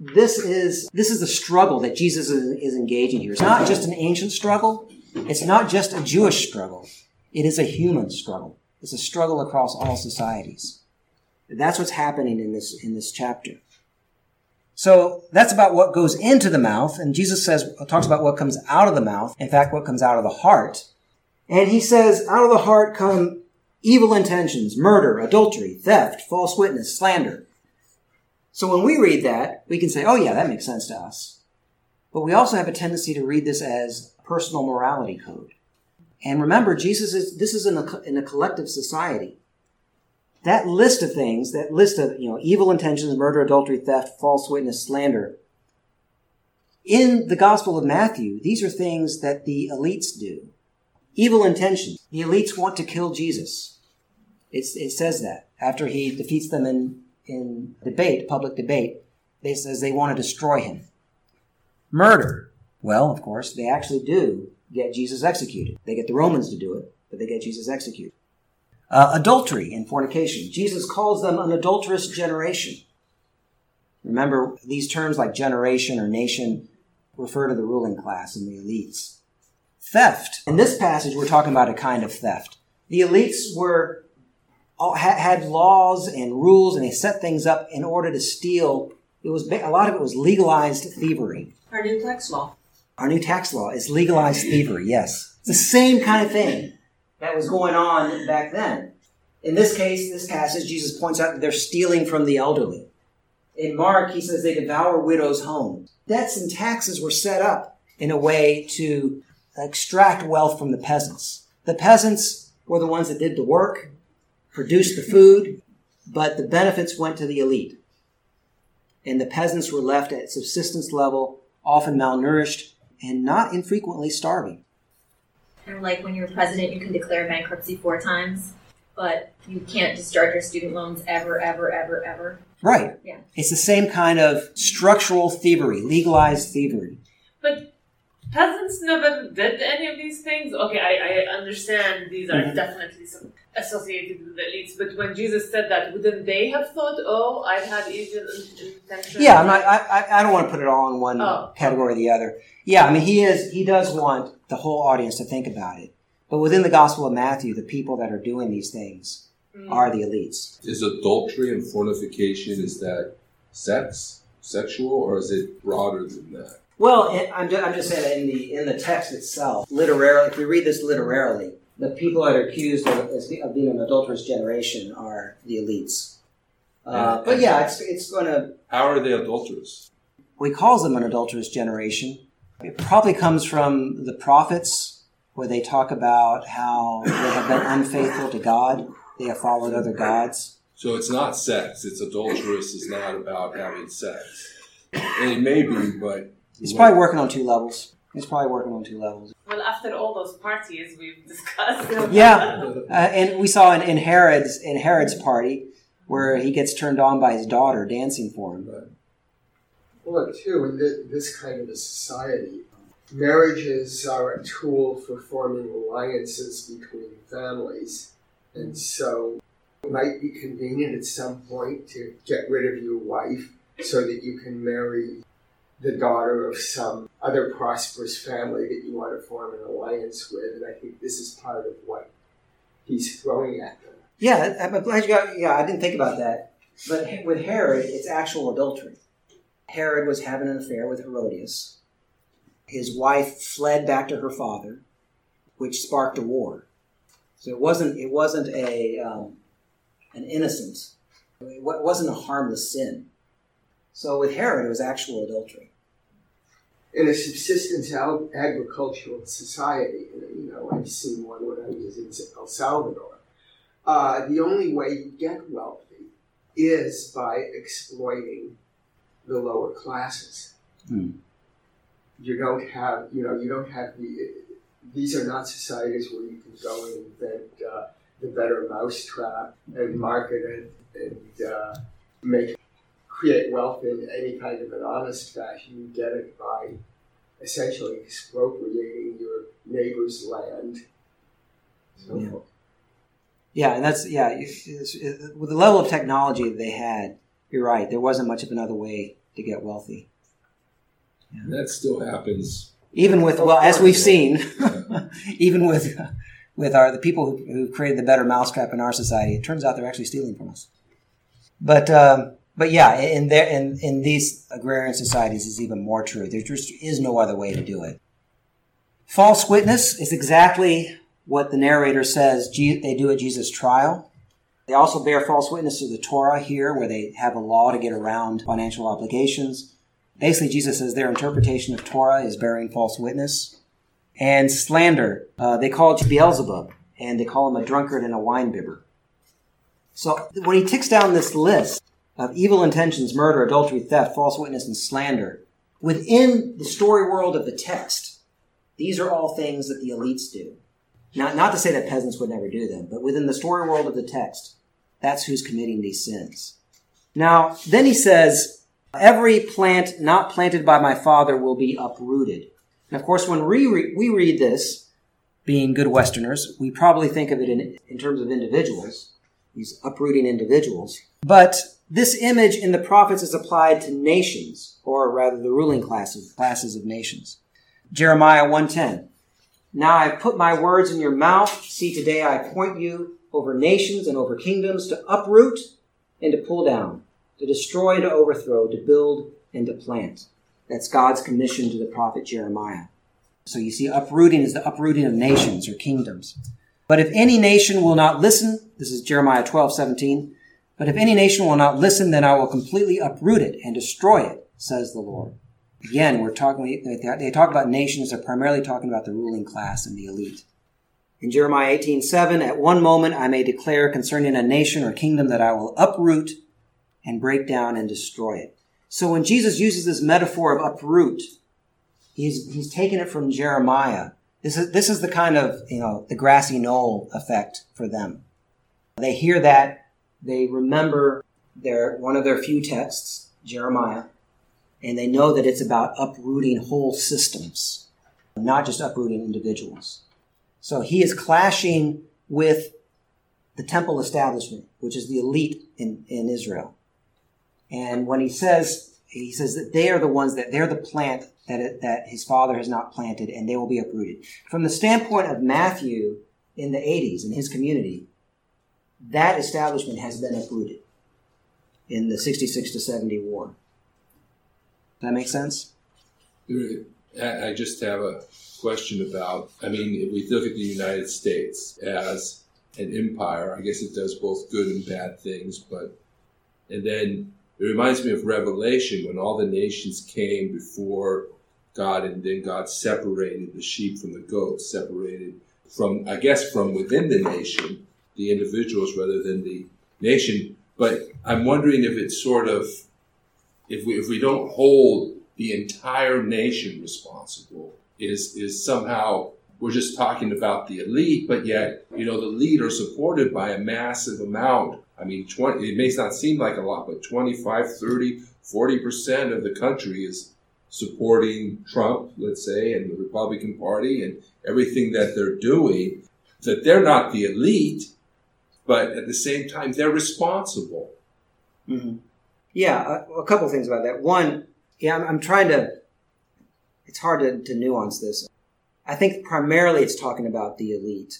the struggle that Jesus is engaging here. It's not just an ancient struggle. It's not just a Jewish struggle. It is a human struggle. It's a struggle across all societies. That's what's happening in this chapter. So that's about what goes into the mouth, and Jesus talks about what comes out of the mouth. In fact, what comes out of the heart. And he says, out of the heart come evil intentions, murder, adultery, theft, false witness, slander. So when we read that, we can say, oh yeah, that makes sense to us. But we also have a tendency to read this as personal morality code. And remember, this is in a collective society. That list of things, that list of, evil intentions, murder, adultery, theft, false witness, slander. In the Gospel of Matthew, these are things that the elites do. Evil intentions. The elites want to kill Jesus. It says that. After he defeats them in debate, public debate, it says they want to destroy him. Murder. Well, of course, they actually do get Jesus executed. They get the Romans to do it, but they get Jesus executed. Adultery and fornication. Jesus calls them an adulterous generation. Remember, these terms like generation or nation refer to the ruling class and the elites. Theft. In this passage, we're talking about a kind of theft. The elites had laws and rules, and they set things up in order to steal. A lot of it was legalized thievery. Our new tax law. Our new tax law is legalized thievery, yes. It's the same kind of thing that was going on back then. In this case, this passage, Jesus points out that they're stealing from the elderly. In Mark, he says they devour widows' homes. Debts and taxes were set up in a way to extract wealth from the peasants. The peasants were the ones that did the work, produced the food, but the benefits went to the elite. And the peasants were left at subsistence level, often malnourished, and not infrequently starving. And like when you're president, you can declare bankruptcy 4 times, but you can't discharge your student loans ever, ever, ever, ever. Right. Yeah. It's the same kind of structural thievery, legalized thievery. But peasants never did any of these things. Okay, I understand these are definitely associated with the elites, but when Jesus said that, wouldn't they have thought, oh, I had evil intentions? Yeah, I don't want to put it all in one category or the other. Yeah, I mean, he does want the whole audience to think about it. But within the Gospel of Matthew, the people that are doing these things are the elites. Is adultery and fornication, is that sexual, or is it broader than that? Well, I'm just saying that in the text itself, literarily, if we read this literarily, the people that are accused of being an adulterous generation are the elites. But yeah, it's going to... How are they adulterous? He calls them an adulterous generation. It probably comes from the prophets, where they talk about how they have been unfaithful to God. They have followed other gods. So it's not sex. It's adulterous. It's not about having sex. And it may be, but... He's probably working on 2 levels. Well, after all those parties we've discussed. Yeah. And we saw in Herod's party, where he gets turned on by his daughter dancing for him. Well, too, in this kind of a society, marriages are a tool for forming alliances between families. And so it might be convenient at some point to get rid of your wife so that you can marry the daughter of some other prosperous family that you want to form an alliance with. And I think this is part of what he's throwing at them. Yeah, I'm glad you got... Yeah, I didn't think about that. But with Herod, it's actual adultery. Herod was having an affair with Herodias. His wife fled back to her father, which sparked a war. So it wasn't an innocent. It wasn't a harmless sin. So with Herod, it was actual adultery. In a subsistence agricultural society, I've seen one when I was in El Salvador, the only way you get wealthy is by exploiting the lower classes. You don't have these are not societies where you can go and invent the better mousetrap and market it and create wealth in any kind of an honest fashion. You get it by essentially expropriating your neighbor's land. Yeah, and that's with the level of technology that they had, you're right. There wasn't much of another way to get wealthy. Yeah. That still happens. Even with, as we've seen, even with with the people who created the better mousetrap in our society. It turns out they're actually stealing from us. But yeah, in these agrarian societies, it's even more true. There just is no other way to do it. False witness is exactly what the narrator says they do at Jesus' trial. They also bear false witness to the Torah here, where they have a law to get around financial obligations. Basically, Jesus says their interpretation of Torah is bearing false witness. And slander, they call it Beelzebub, and they call him a drunkard and a winebibber. So when he ticks down this list of evil intentions, murder, adultery, theft, false witness, and slander, within the story world of the text, these are all things that the elites do. Not to say that peasants would never do them, but within the story world of the text, that's who's committing these sins. Now, then he says, every plant not planted by my Father will be uprooted. And of course, when we read this, being good Westerners, we probably think of it in terms of individuals, these uprooting individuals. But this image in the prophets is applied to nations, or rather the ruling classes of nations. Jeremiah 1:10. Now I've put my words in your mouth. See, today I appoint you over nations and over kingdoms to uproot and to pull down, to destroy and to overthrow, to build and to plant. That's God's commission to the prophet Jeremiah. So you see, uprooting is the uprooting of nations or kingdoms. But if any nation will not listen, this is Jeremiah 12:17, but if any nation will not listen, then I will completely uproot it and destroy it, says the Lord. Again, they talk about nations, they're primarily talking about the ruling class and the elite. In Jeremiah 18:7, at one moment I may declare concerning a nation or kingdom that I will uproot and break down and destroy it. So when Jesus uses this metaphor of uproot, he's taken it from Jeremiah. This is the kind of, the grassy knoll effect for them. They hear that, they remember one of their few texts, Jeremiah, and they know that it's about uprooting whole systems, not just uprooting individuals. So he is clashing with the temple establishment, which is the elite in Israel. And when he says that they are the ones they're the plant that his father has not planted, and they will be uprooted. From the standpoint of Matthew in the 80s, in his community, that establishment has been uprooted in the 66 to 70 war. Does that make sense? I just have a question about, if we look at the United States as an empire, I guess it does both good and bad things, and then it reminds me of Revelation when all the nations came before God, and then God separated the sheep from the goats, separated from within the nation, the individuals rather than the nation. But I'm wondering if it's sort of, if we don't hold the entire nation responsible, is somehow we're just talking about the elite, but yet, the elite are supported by a massive amount. It may not seem like a lot, but 25, 30, 40% of the country is supporting Trump, let's say, and the Republican Party and everything that they're doing, that they're not the elite, but at the same time, they're responsible. Mm-hmm. Yeah, a couple of things about that. One, I'm trying to, it's hard to nuance this. I think primarily it's talking about the elite.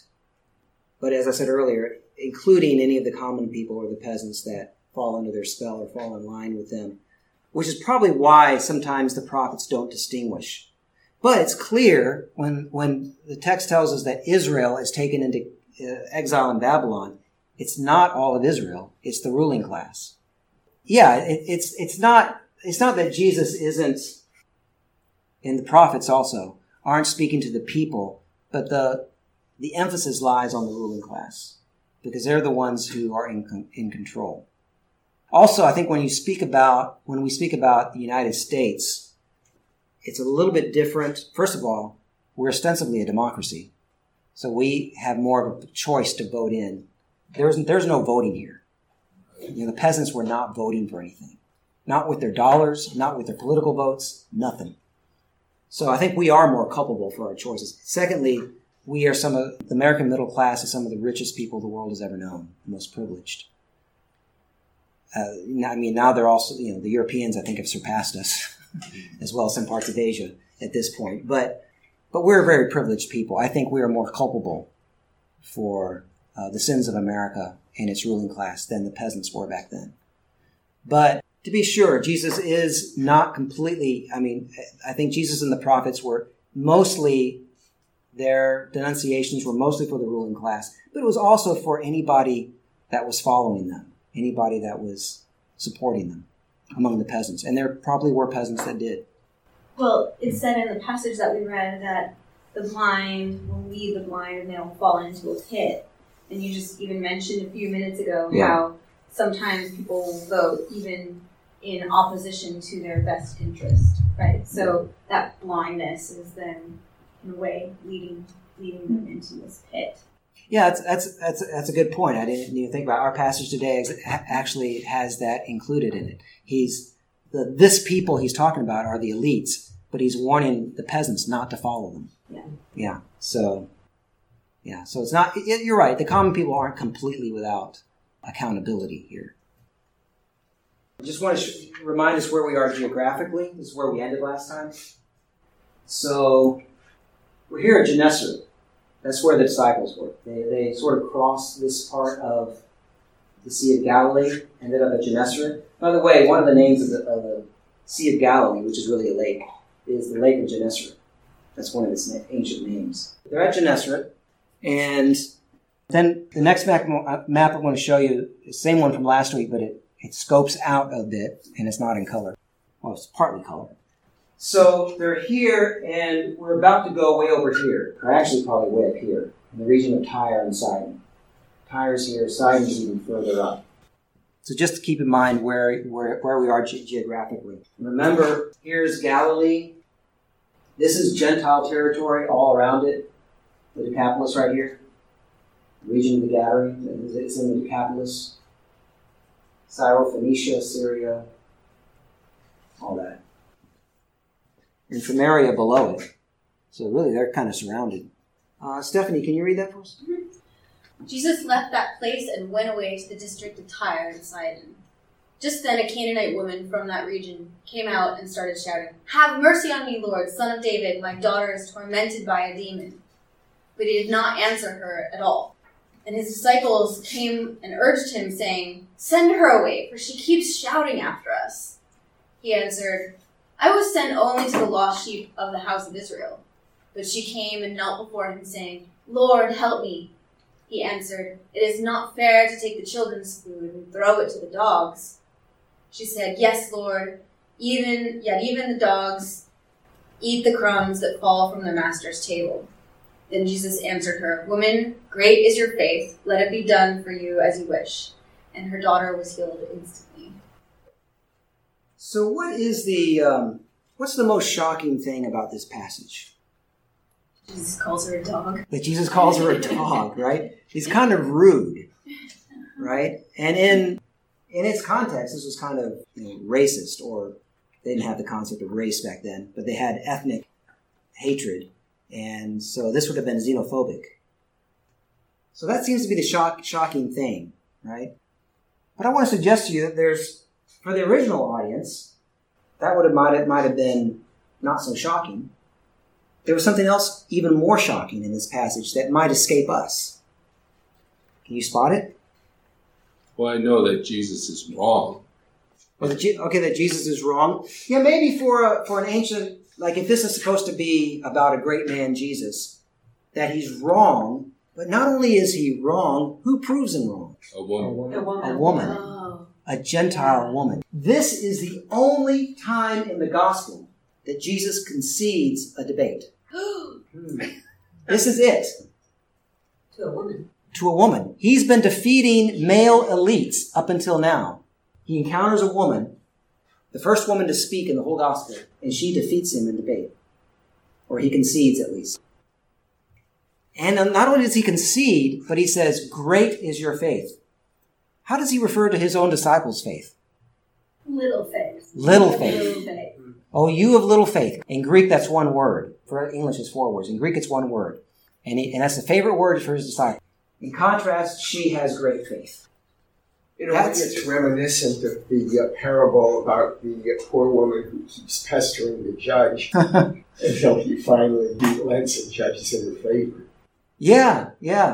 But as I said earlier, including any of the common people or the peasants that fall under their spell or fall in line with them, which is probably why sometimes the prophets don't distinguish. But it's clear when the text tells us that Israel is taken into exile in Babylon, it's not all of Israel, it's the ruling class. Yeah, it's not that Jesus isn't, and the prophets also aren't speaking to the people, but the emphasis lies on the ruling class because they're the ones who are in control. Also, I think when we speak about the United States, it's a little bit different. First of all, we're ostensibly a democracy, so we have more of a choice to vote in. There's no voting here. The peasants were not voting for anything. Not with their dollars, not with their political votes, nothing. So I think we are more culpable for our choices. Secondly, the American middle class is some of the richest people the world has ever known, the most privileged. Now they're also, the Europeans, I think, have surpassed us, as well as some parts of Asia at this point. But we're a very privileged people. I think we are more culpable for the sins of America and its ruling class than the peasants were back then. But to be sure, Jesus is not completely, I think Jesus and the prophets were mostly, their denunciations were mostly for the ruling class, but it was also for anybody that was following them, anybody that was supporting them among the peasants. And there probably were peasants that did. Well, it said in the passage that we read that the blind will lead the blind and they'll fall into a pit. And you just even mentioned a few minutes ago how sometimes people will vote even in opposition to their best interest, right? So that blindness is then, in a way, leading them into this pit. Yeah, that's a good point. I didn't even think about it. Our passage today actually has that included in it. This people he's talking about are the elites, but he's warning the peasants not to follow them. Yeah. So it's not. You're right. The common people aren't completely without accountability here. I just want to remind us where we are geographically. This is where we ended last time. So we're here at Gennesaret. That's where the disciples were. They sort of crossed this part of the Sea of Galilee, ended up at Gennesaret. By the way, one of the names of the Sea of Galilee, which is really a lake, is the Lake of Gennesaret. That's one of its ancient names. They're at Gennesaret, and then the next map I'm going to show you is the same one from last week, but it scopes out a bit, and it's not in color. Well, it's partly color. So they're here, and we're about to go way over here, or actually probably way up here, in the region of Tyre and Sidon. Tyre's here, Sidon's even further up. So just to keep in mind where we are geographically. Remember, here's Galilee. This is Gentile territory all around it. The Decapolis right here. The region of the Gadarene, it's in the Decapolis. Syrophoenicia, Syria, all that. And Samaria below it. So really, they're kind of surrounded. Stephanie, can you read that for us? Mm-hmm. Jesus left that place and went away to the district of Tyre and Sidon. Just then a Canaanite woman from that region came out and started shouting, "Have mercy on me, Lord, Son of David, my daughter is tormented by a demon." But he did not answer her at all. And his disciples came and urged him, saying, "Send her away, for she keeps shouting after us." He answered, "I was sent only to the lost sheep of the house of Israel." But she came and knelt before him, saying, "Lord, help me." He answered, "It is not fair to take the children's food and throw it to the dogs." She said, "Yes, Lord, even the dogs eat the crumbs that fall from their master's table." Then Jesus answered her, "Woman, great is your faith. Let it be done for you as you wish." And her daughter was healed instantly. So what's the most shocking thing about this passage? Jesus calls her a dog. That Jesus calls her a dog, right? He's kind of rude, right? And in its context, this was kind of racist, or they didn't have the concept of race back then, but they had ethnic hatred. And so this would have been xenophobic. So that seems to be the shocking thing, right? But I want to suggest to you that for the original audience, that might have been not so shocking. There was something else even more shocking in this passage that might escape us. Can you spot it? Well, I know that Jesus is wrong. That Jesus is wrong. Yeah, maybe for an ancient, like if this is supposed to be about a great man, Jesus, that he's wrong. But not only is he wrong, who proves him wrong? A woman. A woman. Oh. A Gentile woman. This is the only time in the gospel that Jesus concedes a debate. This is it. To a woman. To a woman. He's been defeating male elites up until now. He encounters a woman, the first woman to speak in the whole gospel, and she defeats him in debate. Or he concedes, at least. And not only does he concede, but he says, "Great is your faith." How does he refer to his own disciples' faith? Little faith. Little faith. Little faith. Oh, you of little faith. In Greek, that's one word. For English, it's 4 words. In Greek, it's one word. And that's the favorite word for his disciples. In contrast, she has great faith. It's reminiscent of the parable about the poor woman who keeps pestering the judge until he finally relents and judges in her favor. Yeah.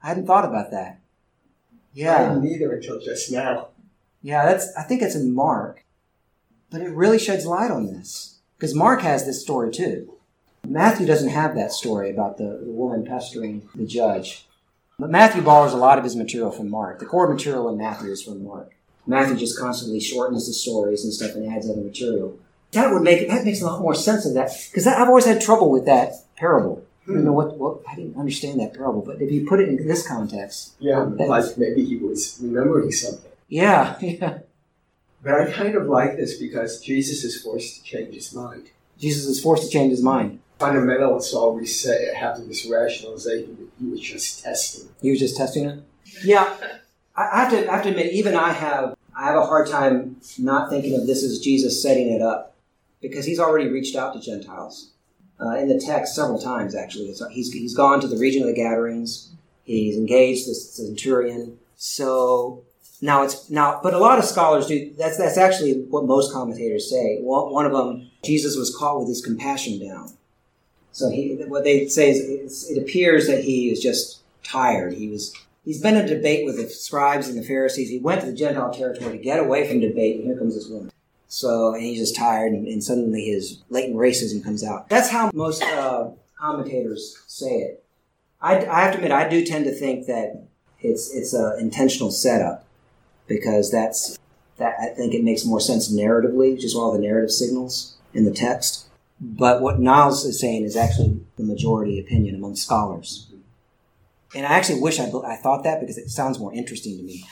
I hadn't thought about that. I Yeah. didn't either until just now. Yeah, I think it's in Mark. But it really sheds light on this. Because Mark has this story too. Matthew doesn't have that story about the woman pestering the judge. But Matthew borrows a lot of his material from Mark. The core material in Matthew is from Mark. Matthew just constantly shortens the stories and stuff and adds other material. That makes a lot more sense of that. Because I've always had trouble with that parable. I don't know what I didn't understand that parable. But if you put it in this context. Yeah, like maybe he was remembering something. Yeah, yeah. But I kind of like this because Jesus is forced to change his mind. Jesus is forced to change his mind. Fundamentalists always say, having this rationalization that he was just testing. He was just testing it? Yeah. I have to admit, even I have a hard time not thinking of this as Jesus setting it up. Because he's already reached out to Gentiles. In the text several times, actually. He's gone to the region of the Gadarenes. He's engaged the centurion. So... but a lot of scholars do. That's actually what most commentators say. One of them, Jesus was caught with his compassion down. So what they say is, it appears that he is just tired. He's been in a debate with the scribes and the Pharisees. He went to the Gentile territory to get away from debate, and here comes this woman. And he's just tired, and suddenly his latent racism comes out. That's how most commentators say it. I have to admit, I do tend to think that it's an intentional setup. Because I think it makes more sense narratively, just all the narrative signals in the text. But what Niles is saying is actually the majority opinion among scholars. And I actually wish I thought that because it sounds more interesting to me.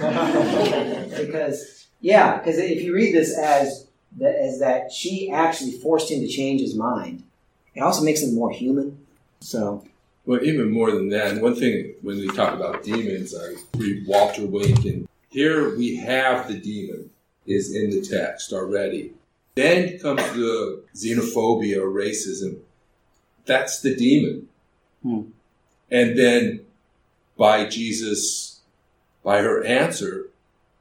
Because if you read this as that she actually forced him to change his mind, it also makes him more human. So. Well, even more than that, one thing when we talk about demons, I read Walter Wink, and here we have the demon is in the text already. Then comes the xenophobia or racism. That's the demon. And then by her answer,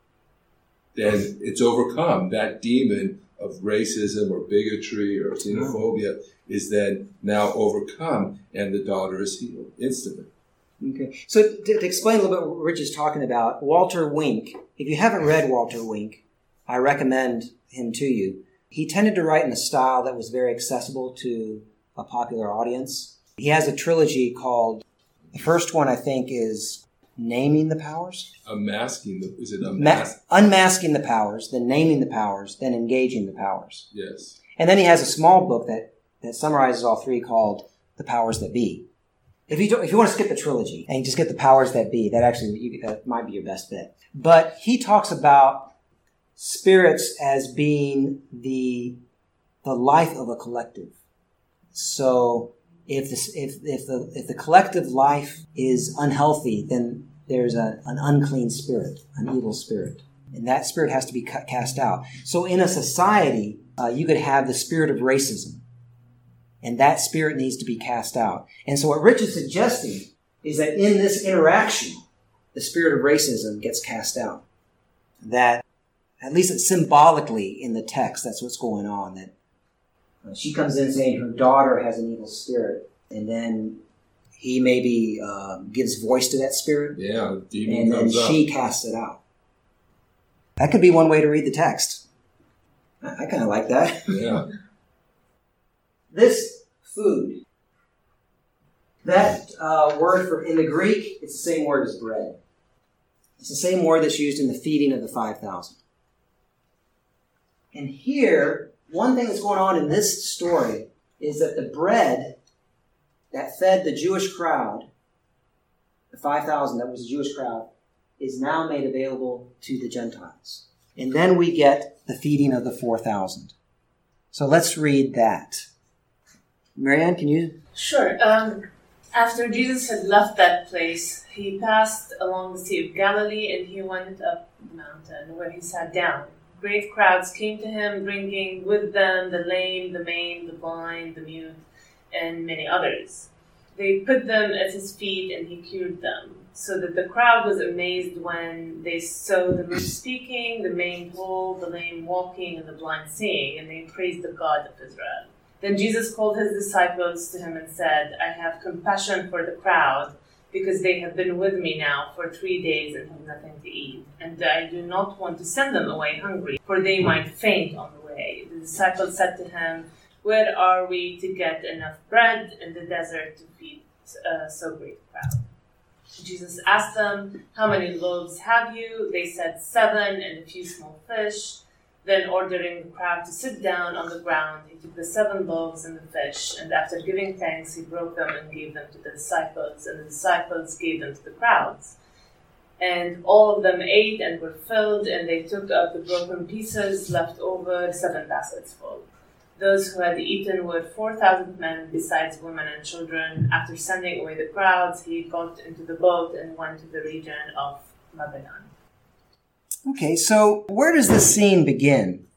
then it's overcome. That demon of racism or bigotry or xenophobia is then now overcome, and the daughter is healed instantly. Okay. So to explain a little bit what Rich is talking about, Walter Wink, if you haven't read Walter Wink, I recommend him to you. He tended to write in a style that was very accessible to a popular audience. He has a trilogy called, the first one I think is Naming the Powers? Unmasking the Powers, then Naming the Powers, then Engaging the Powers. Yes. And then he has a small book that summarizes all three called The Powers That Be. If you want to skip the trilogy and you just get The Powers That Be, that might be your best bet. But he talks about spirits as being the life of a collective. So if the collective life is unhealthy, then there's an unclean spirit, an evil spirit, and that spirit has to be cast out. So in a society, you could have the spirit of racism. And that spirit needs to be cast out. And so what Rich is suggesting is that in this interaction, the spirit of racism gets cast out. That, at least symbolically in the text, that's what's going on. That she comes in saying her daughter has an evil spirit. And then he maybe gives voice to that spirit. Yeah, the demon and then comes up. She casts it out. That could be one way to read the text. I kind of like that. Yeah. This food, that word in the Greek, it's the same word as bread. It's the same word that's used in the feeding of the 5,000. And here, one thing that's going on in this story is that the bread that fed the Jewish crowd, the 5,000 that was the Jewish crowd, is now made available to the Gentiles. And then we get the feeding of the 4,000. So let's read that. Marianne, can you? Sure. After Jesus had left that place, he passed along the Sea of Galilee and he went up the mountain where he sat down. Great crowds came to him, bringing with them the lame, the maimed, the blind, the mute, and many others. They put them at his feet and he cured them, so that the crowd was amazed when they saw the mute speaking, the maimed whole, the lame walking, and the blind seeing, and they praised the God of Israel. Then Jesus called his disciples to him and said, I have compassion for the crowd, because they have been with me now for 3 days and have nothing to eat. And I do not want to send them away hungry, for they might faint on the way. The disciples said to him, "Where are we to get enough bread in the desert to feed so great a crowd?" Jesus asked them, "How many loaves have you?" They said, 7 and a few small fish. Then, ordering the crowd to sit down on the ground, he took the 7 loaves and the fish, and after giving thanks, he broke them and gave them to the disciples, and the disciples gave them to the crowds. And all of them ate and were filled, and they took out the broken pieces left over, 7 baskets full. Those who had eaten were 4,000 men, besides women and children. After sending away the crowds, he got into the boat and went to the region of Magadan. Okay, so where does this scene begin?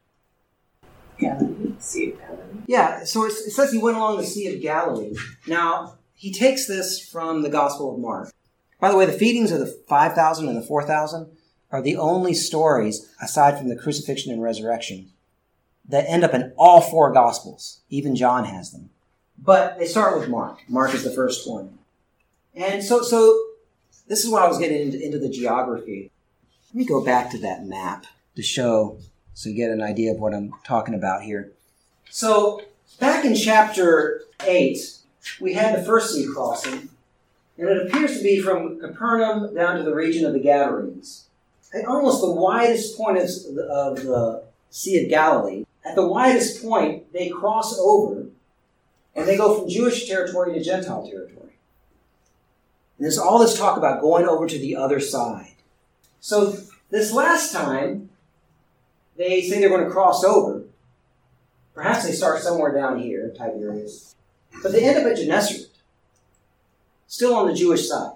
Galilee, Sea of Galilee. Yeah, so it says he went along the Sea of Galilee. Now, he takes this from the Gospel of Mark. By the way, the feedings of the 5,000 and the 4,000 are the only stories, aside from the crucifixion and resurrection, that end up in all 4 Gospels. Even John has them. But they start with Mark. Mark is the first one. And so this is what I was getting into the geography. Let me go back to that map to show, so you get an idea of what I'm talking about here. So, back in chapter 8, we had the first sea crossing, and it appears to be from Capernaum down to the region of the Gadarenes. At almost the widest point of the Sea of Galilee, at the widest point, they cross over, and they go from Jewish territory to Gentile territory. And there's all this talk about going over to the other side. So this last time, they say they're going to cross over. Perhaps they start somewhere down here, Tiberias. But they end up at Gennesaret, still on the Jewish side.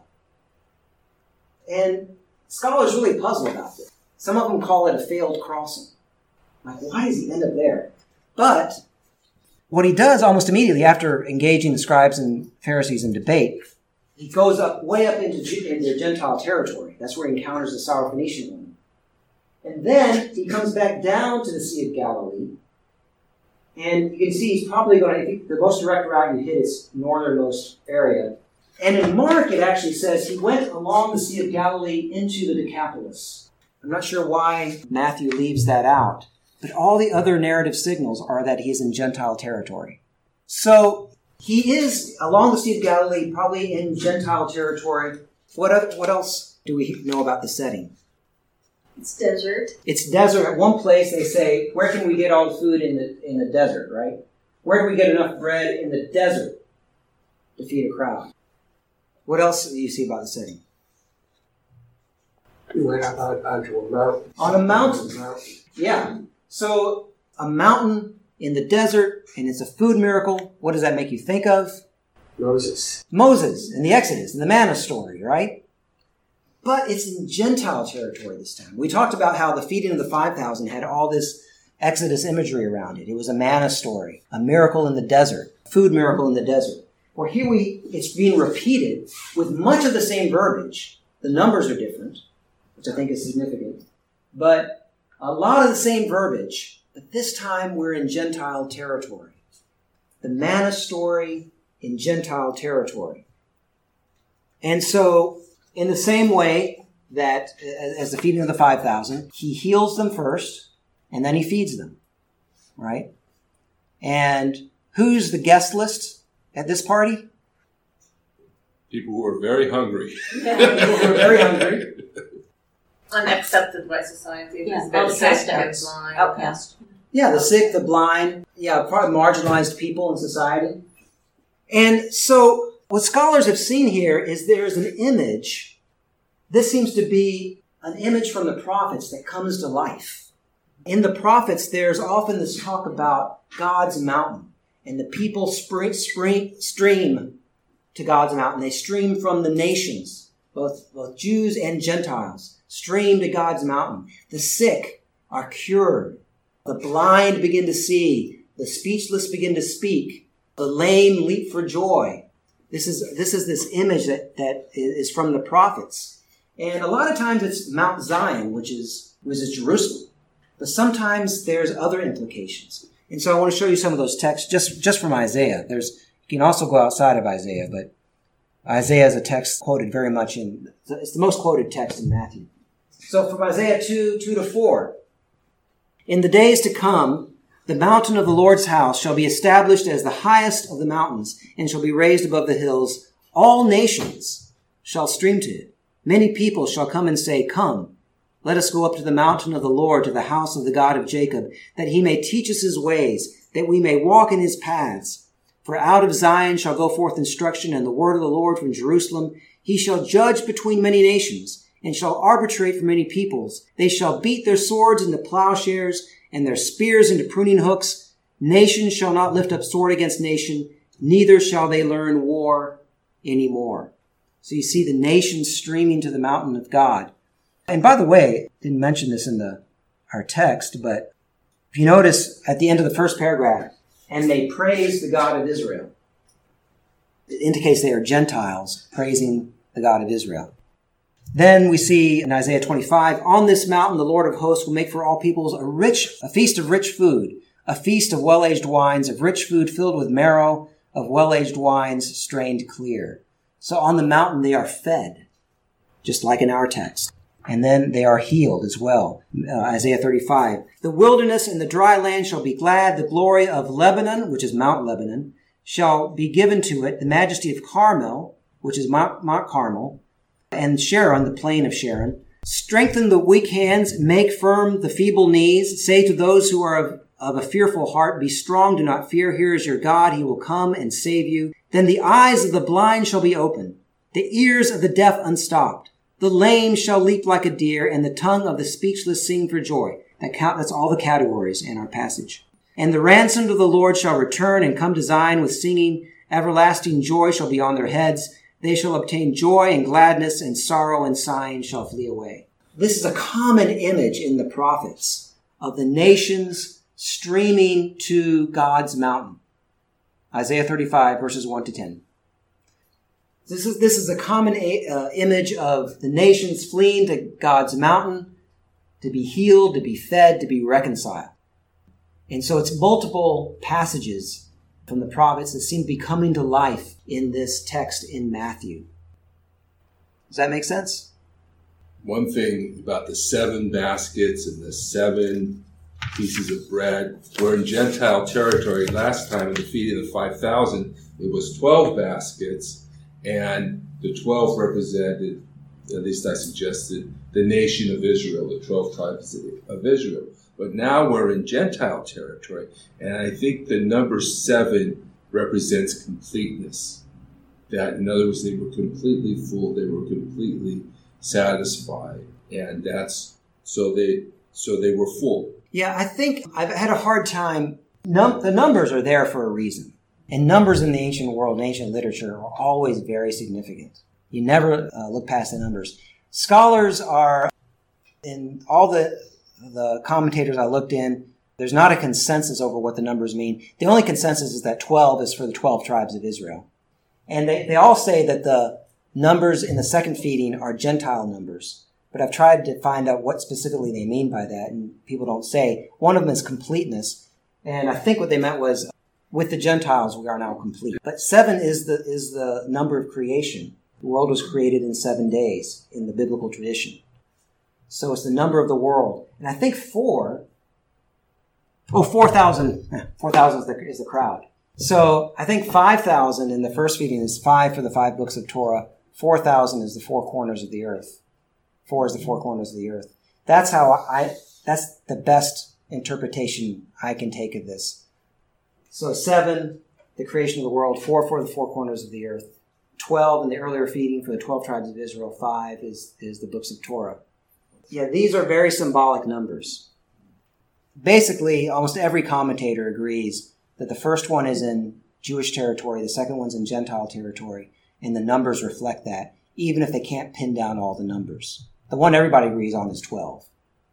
And scholars really puzzle about this. Some of them call it a failed crossing. Like, why does he end up there? But what he does almost immediately after engaging the scribes and Pharisees in debate, he goes way up into Gentile territory. That's where he encounters the Syrophoenician woman. And then he comes back down to the Sea of Galilee. And you can see he's probably going to, I think the most direct route you hit is northernmost area. And in Mark, it actually says he went along the Sea of Galilee into the Decapolis. I'm not sure why Matthew leaves that out. But all the other narrative signals are that he is in Gentile territory. So he is along the Sea of Galilee, probably in Gentile territory. What else do we know about the setting? It's desert. It's desert. At one place they say, where can we get all the food in the desert, right? Where do we get enough bread in the desert to feed a crowd? What else do you see about the setting? We went up onto a mountain. On a mountain. Yeah. So a mountain in the desert, and it's a food miracle. What does that make you think of? Moses in the Exodus, in the manna story, right? But it's in Gentile territory this time. We talked about how the feeding of the 5,000 had all this Exodus imagery around it. It was a manna story, a miracle in the desert, food miracle in the desert. Well, here it's being repeated with much of the same verbiage. The numbers are different, which I think is significant. But a lot of the same verbiage, but this time we're in Gentile territory. The manna story in Gentile territory. And so, in the same way that, as the feeding of the 5,000, he heals them first, and then he feeds them, right? And who's the guest list at this party? People who are very hungry. People who are very hungry. Unaccepted by society. Yeah, outcast. Yeah, the sick, the blind, probably marginalized people in society. And so what scholars have seen here is there's an image. This seems to be an image from the prophets that comes to life. In the prophets, there's often this talk about God's mountain, and the people stream to God's mountain. They stream from the nations, both Jews and Gentiles, stream to God's mountain. The sick are cured. The blind begin to see. The speechless begin to speak. The lame leap for joy. This is this image that is from the prophets. And a lot of times it's Mount Zion, which is Jerusalem. But sometimes there's other implications. And so I want to show you some of those texts just from Isaiah. You can also go outside of Isaiah, but Isaiah is a text quoted very much it's the most quoted text in Matthew. So from Isaiah 2:2-4, in the days to come, the mountain of the Lord's house shall be established as the highest of the mountains and shall be raised above the hills. All nations shall stream to it. Many people shall come and say, Come, let us go up to the mountain of the Lord, to the house of the God of Jacob, that he may teach us his ways, that we may walk in his paths. For out of Zion shall go forth instruction, and the word of the Lord from Jerusalem. He shall judge between many nations, and shall arbitrate for many peoples. They shall beat their swords into plowshares, and their spears into pruning hooks. Nation shall not lift up sword against nation, neither shall they learn war anymore. So you see the nations streaming to the mountain of God. And by the way, didn't mention this in our text, but if you notice at the end of the first paragraph, and they praise the God of Israel, it indicates they are Gentiles praising the God of Israel. Then we see in Isaiah 25, on this mountain the Lord of hosts will make for all peoples a feast of rich food, a feast of well-aged wines, of rich food filled with marrow, of well-aged wines strained clear. So on the mountain they are fed, just like in our text. And then they are healed as well. Isaiah 35. The wilderness and the dry land shall be glad. The glory of Lebanon, which is Mount Lebanon, shall be given to it. The majesty of Carmel, which is Mount Carmel, and Sharon, the plain of Sharon. Strengthen the weak hands, make firm the feeble knees. Say to those who are of a fearful heart, be strong, do not fear. Here is your God. He will come and save you. Then the eyes of the blind shall be opened, the ears of the deaf unstopped. The lame shall leap like a deer, and the tongue of the speechless sing for joy. That's all the categories in our passage. And the ransomed of the Lord shall return and come to Zion with singing. Everlasting joy shall be on their heads. They shall obtain joy and gladness, and sorrow and sighing shall flee away. This is a common image in the prophets of the nations streaming to God's mountain. Isaiah 35, verses 1-10. This is a common image of the nations fleeing to God's mountain to be healed, to be fed, to be reconciled. And so it's multiple passages from the prophets that seem to be coming to life in this text in Matthew. Does that make sense? One thing about the 7 baskets and the 7 pieces of bread, we're in Gentile territory. Last time in the feeding of the 5,000, it was 12 baskets. And the 12 represented, at least I suggested, the nation of Israel, the 12 tribes of Israel. But now we're in Gentile territory, and I think the number 7 represents completeness. That, in other words, they were completely full, they were completely satisfied, and so they were full. Yeah, I think I've had a hard time. The numbers are there for a reason. And numbers in the ancient world, in ancient literature, are always very significant. You never look past the numbers. Scholars are, in all the commentators I looked in, there's not a consensus over what the numbers mean. The only consensus is that 12 is for the 12 tribes of Israel. And they all say that the numbers in the second feeding are Gentile numbers. But I've tried to find out what specifically they mean by that, and people don't say. One of them is completeness. And I think what they meant was, with the Gentiles, we are now complete. But 7 is the number of creation. The world was created in 7 days in the biblical tradition. So it's the number of the world. And I think 4,000 is the crowd. So I think 5,000 in the first feeding is 5 for the 5 books of Torah. 4,000 is the 4 corners of the earth. 4 is the 4 corners of the earth. That's the best interpretation I can take of this. So 7, the creation of the world. 4 for the 4 corners of the earth. 12 in the earlier feeding for the 12 tribes of Israel. 5 is the books of Torah. Yeah, these are very symbolic numbers. Basically, almost every commentator agrees that the first one is in Jewish territory, the second one's in Gentile territory, and the numbers reflect that, even if they can't pin down all the numbers. The one everybody agrees on is 12.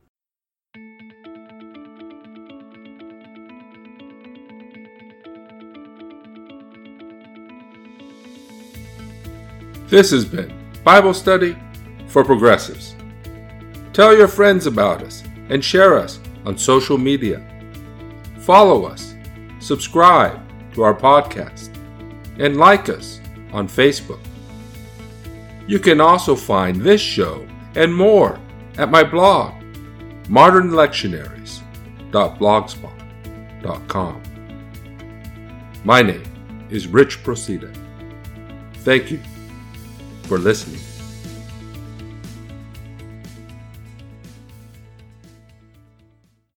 This has been Bible Study for Progressives. Tell your friends about us and share us on social media. Follow us, subscribe to our podcast, and like us on Facebook. You can also find this show and more at my blog, modernlectionaries.blogspot.com. My name is Rich Procida. Thank you for listening.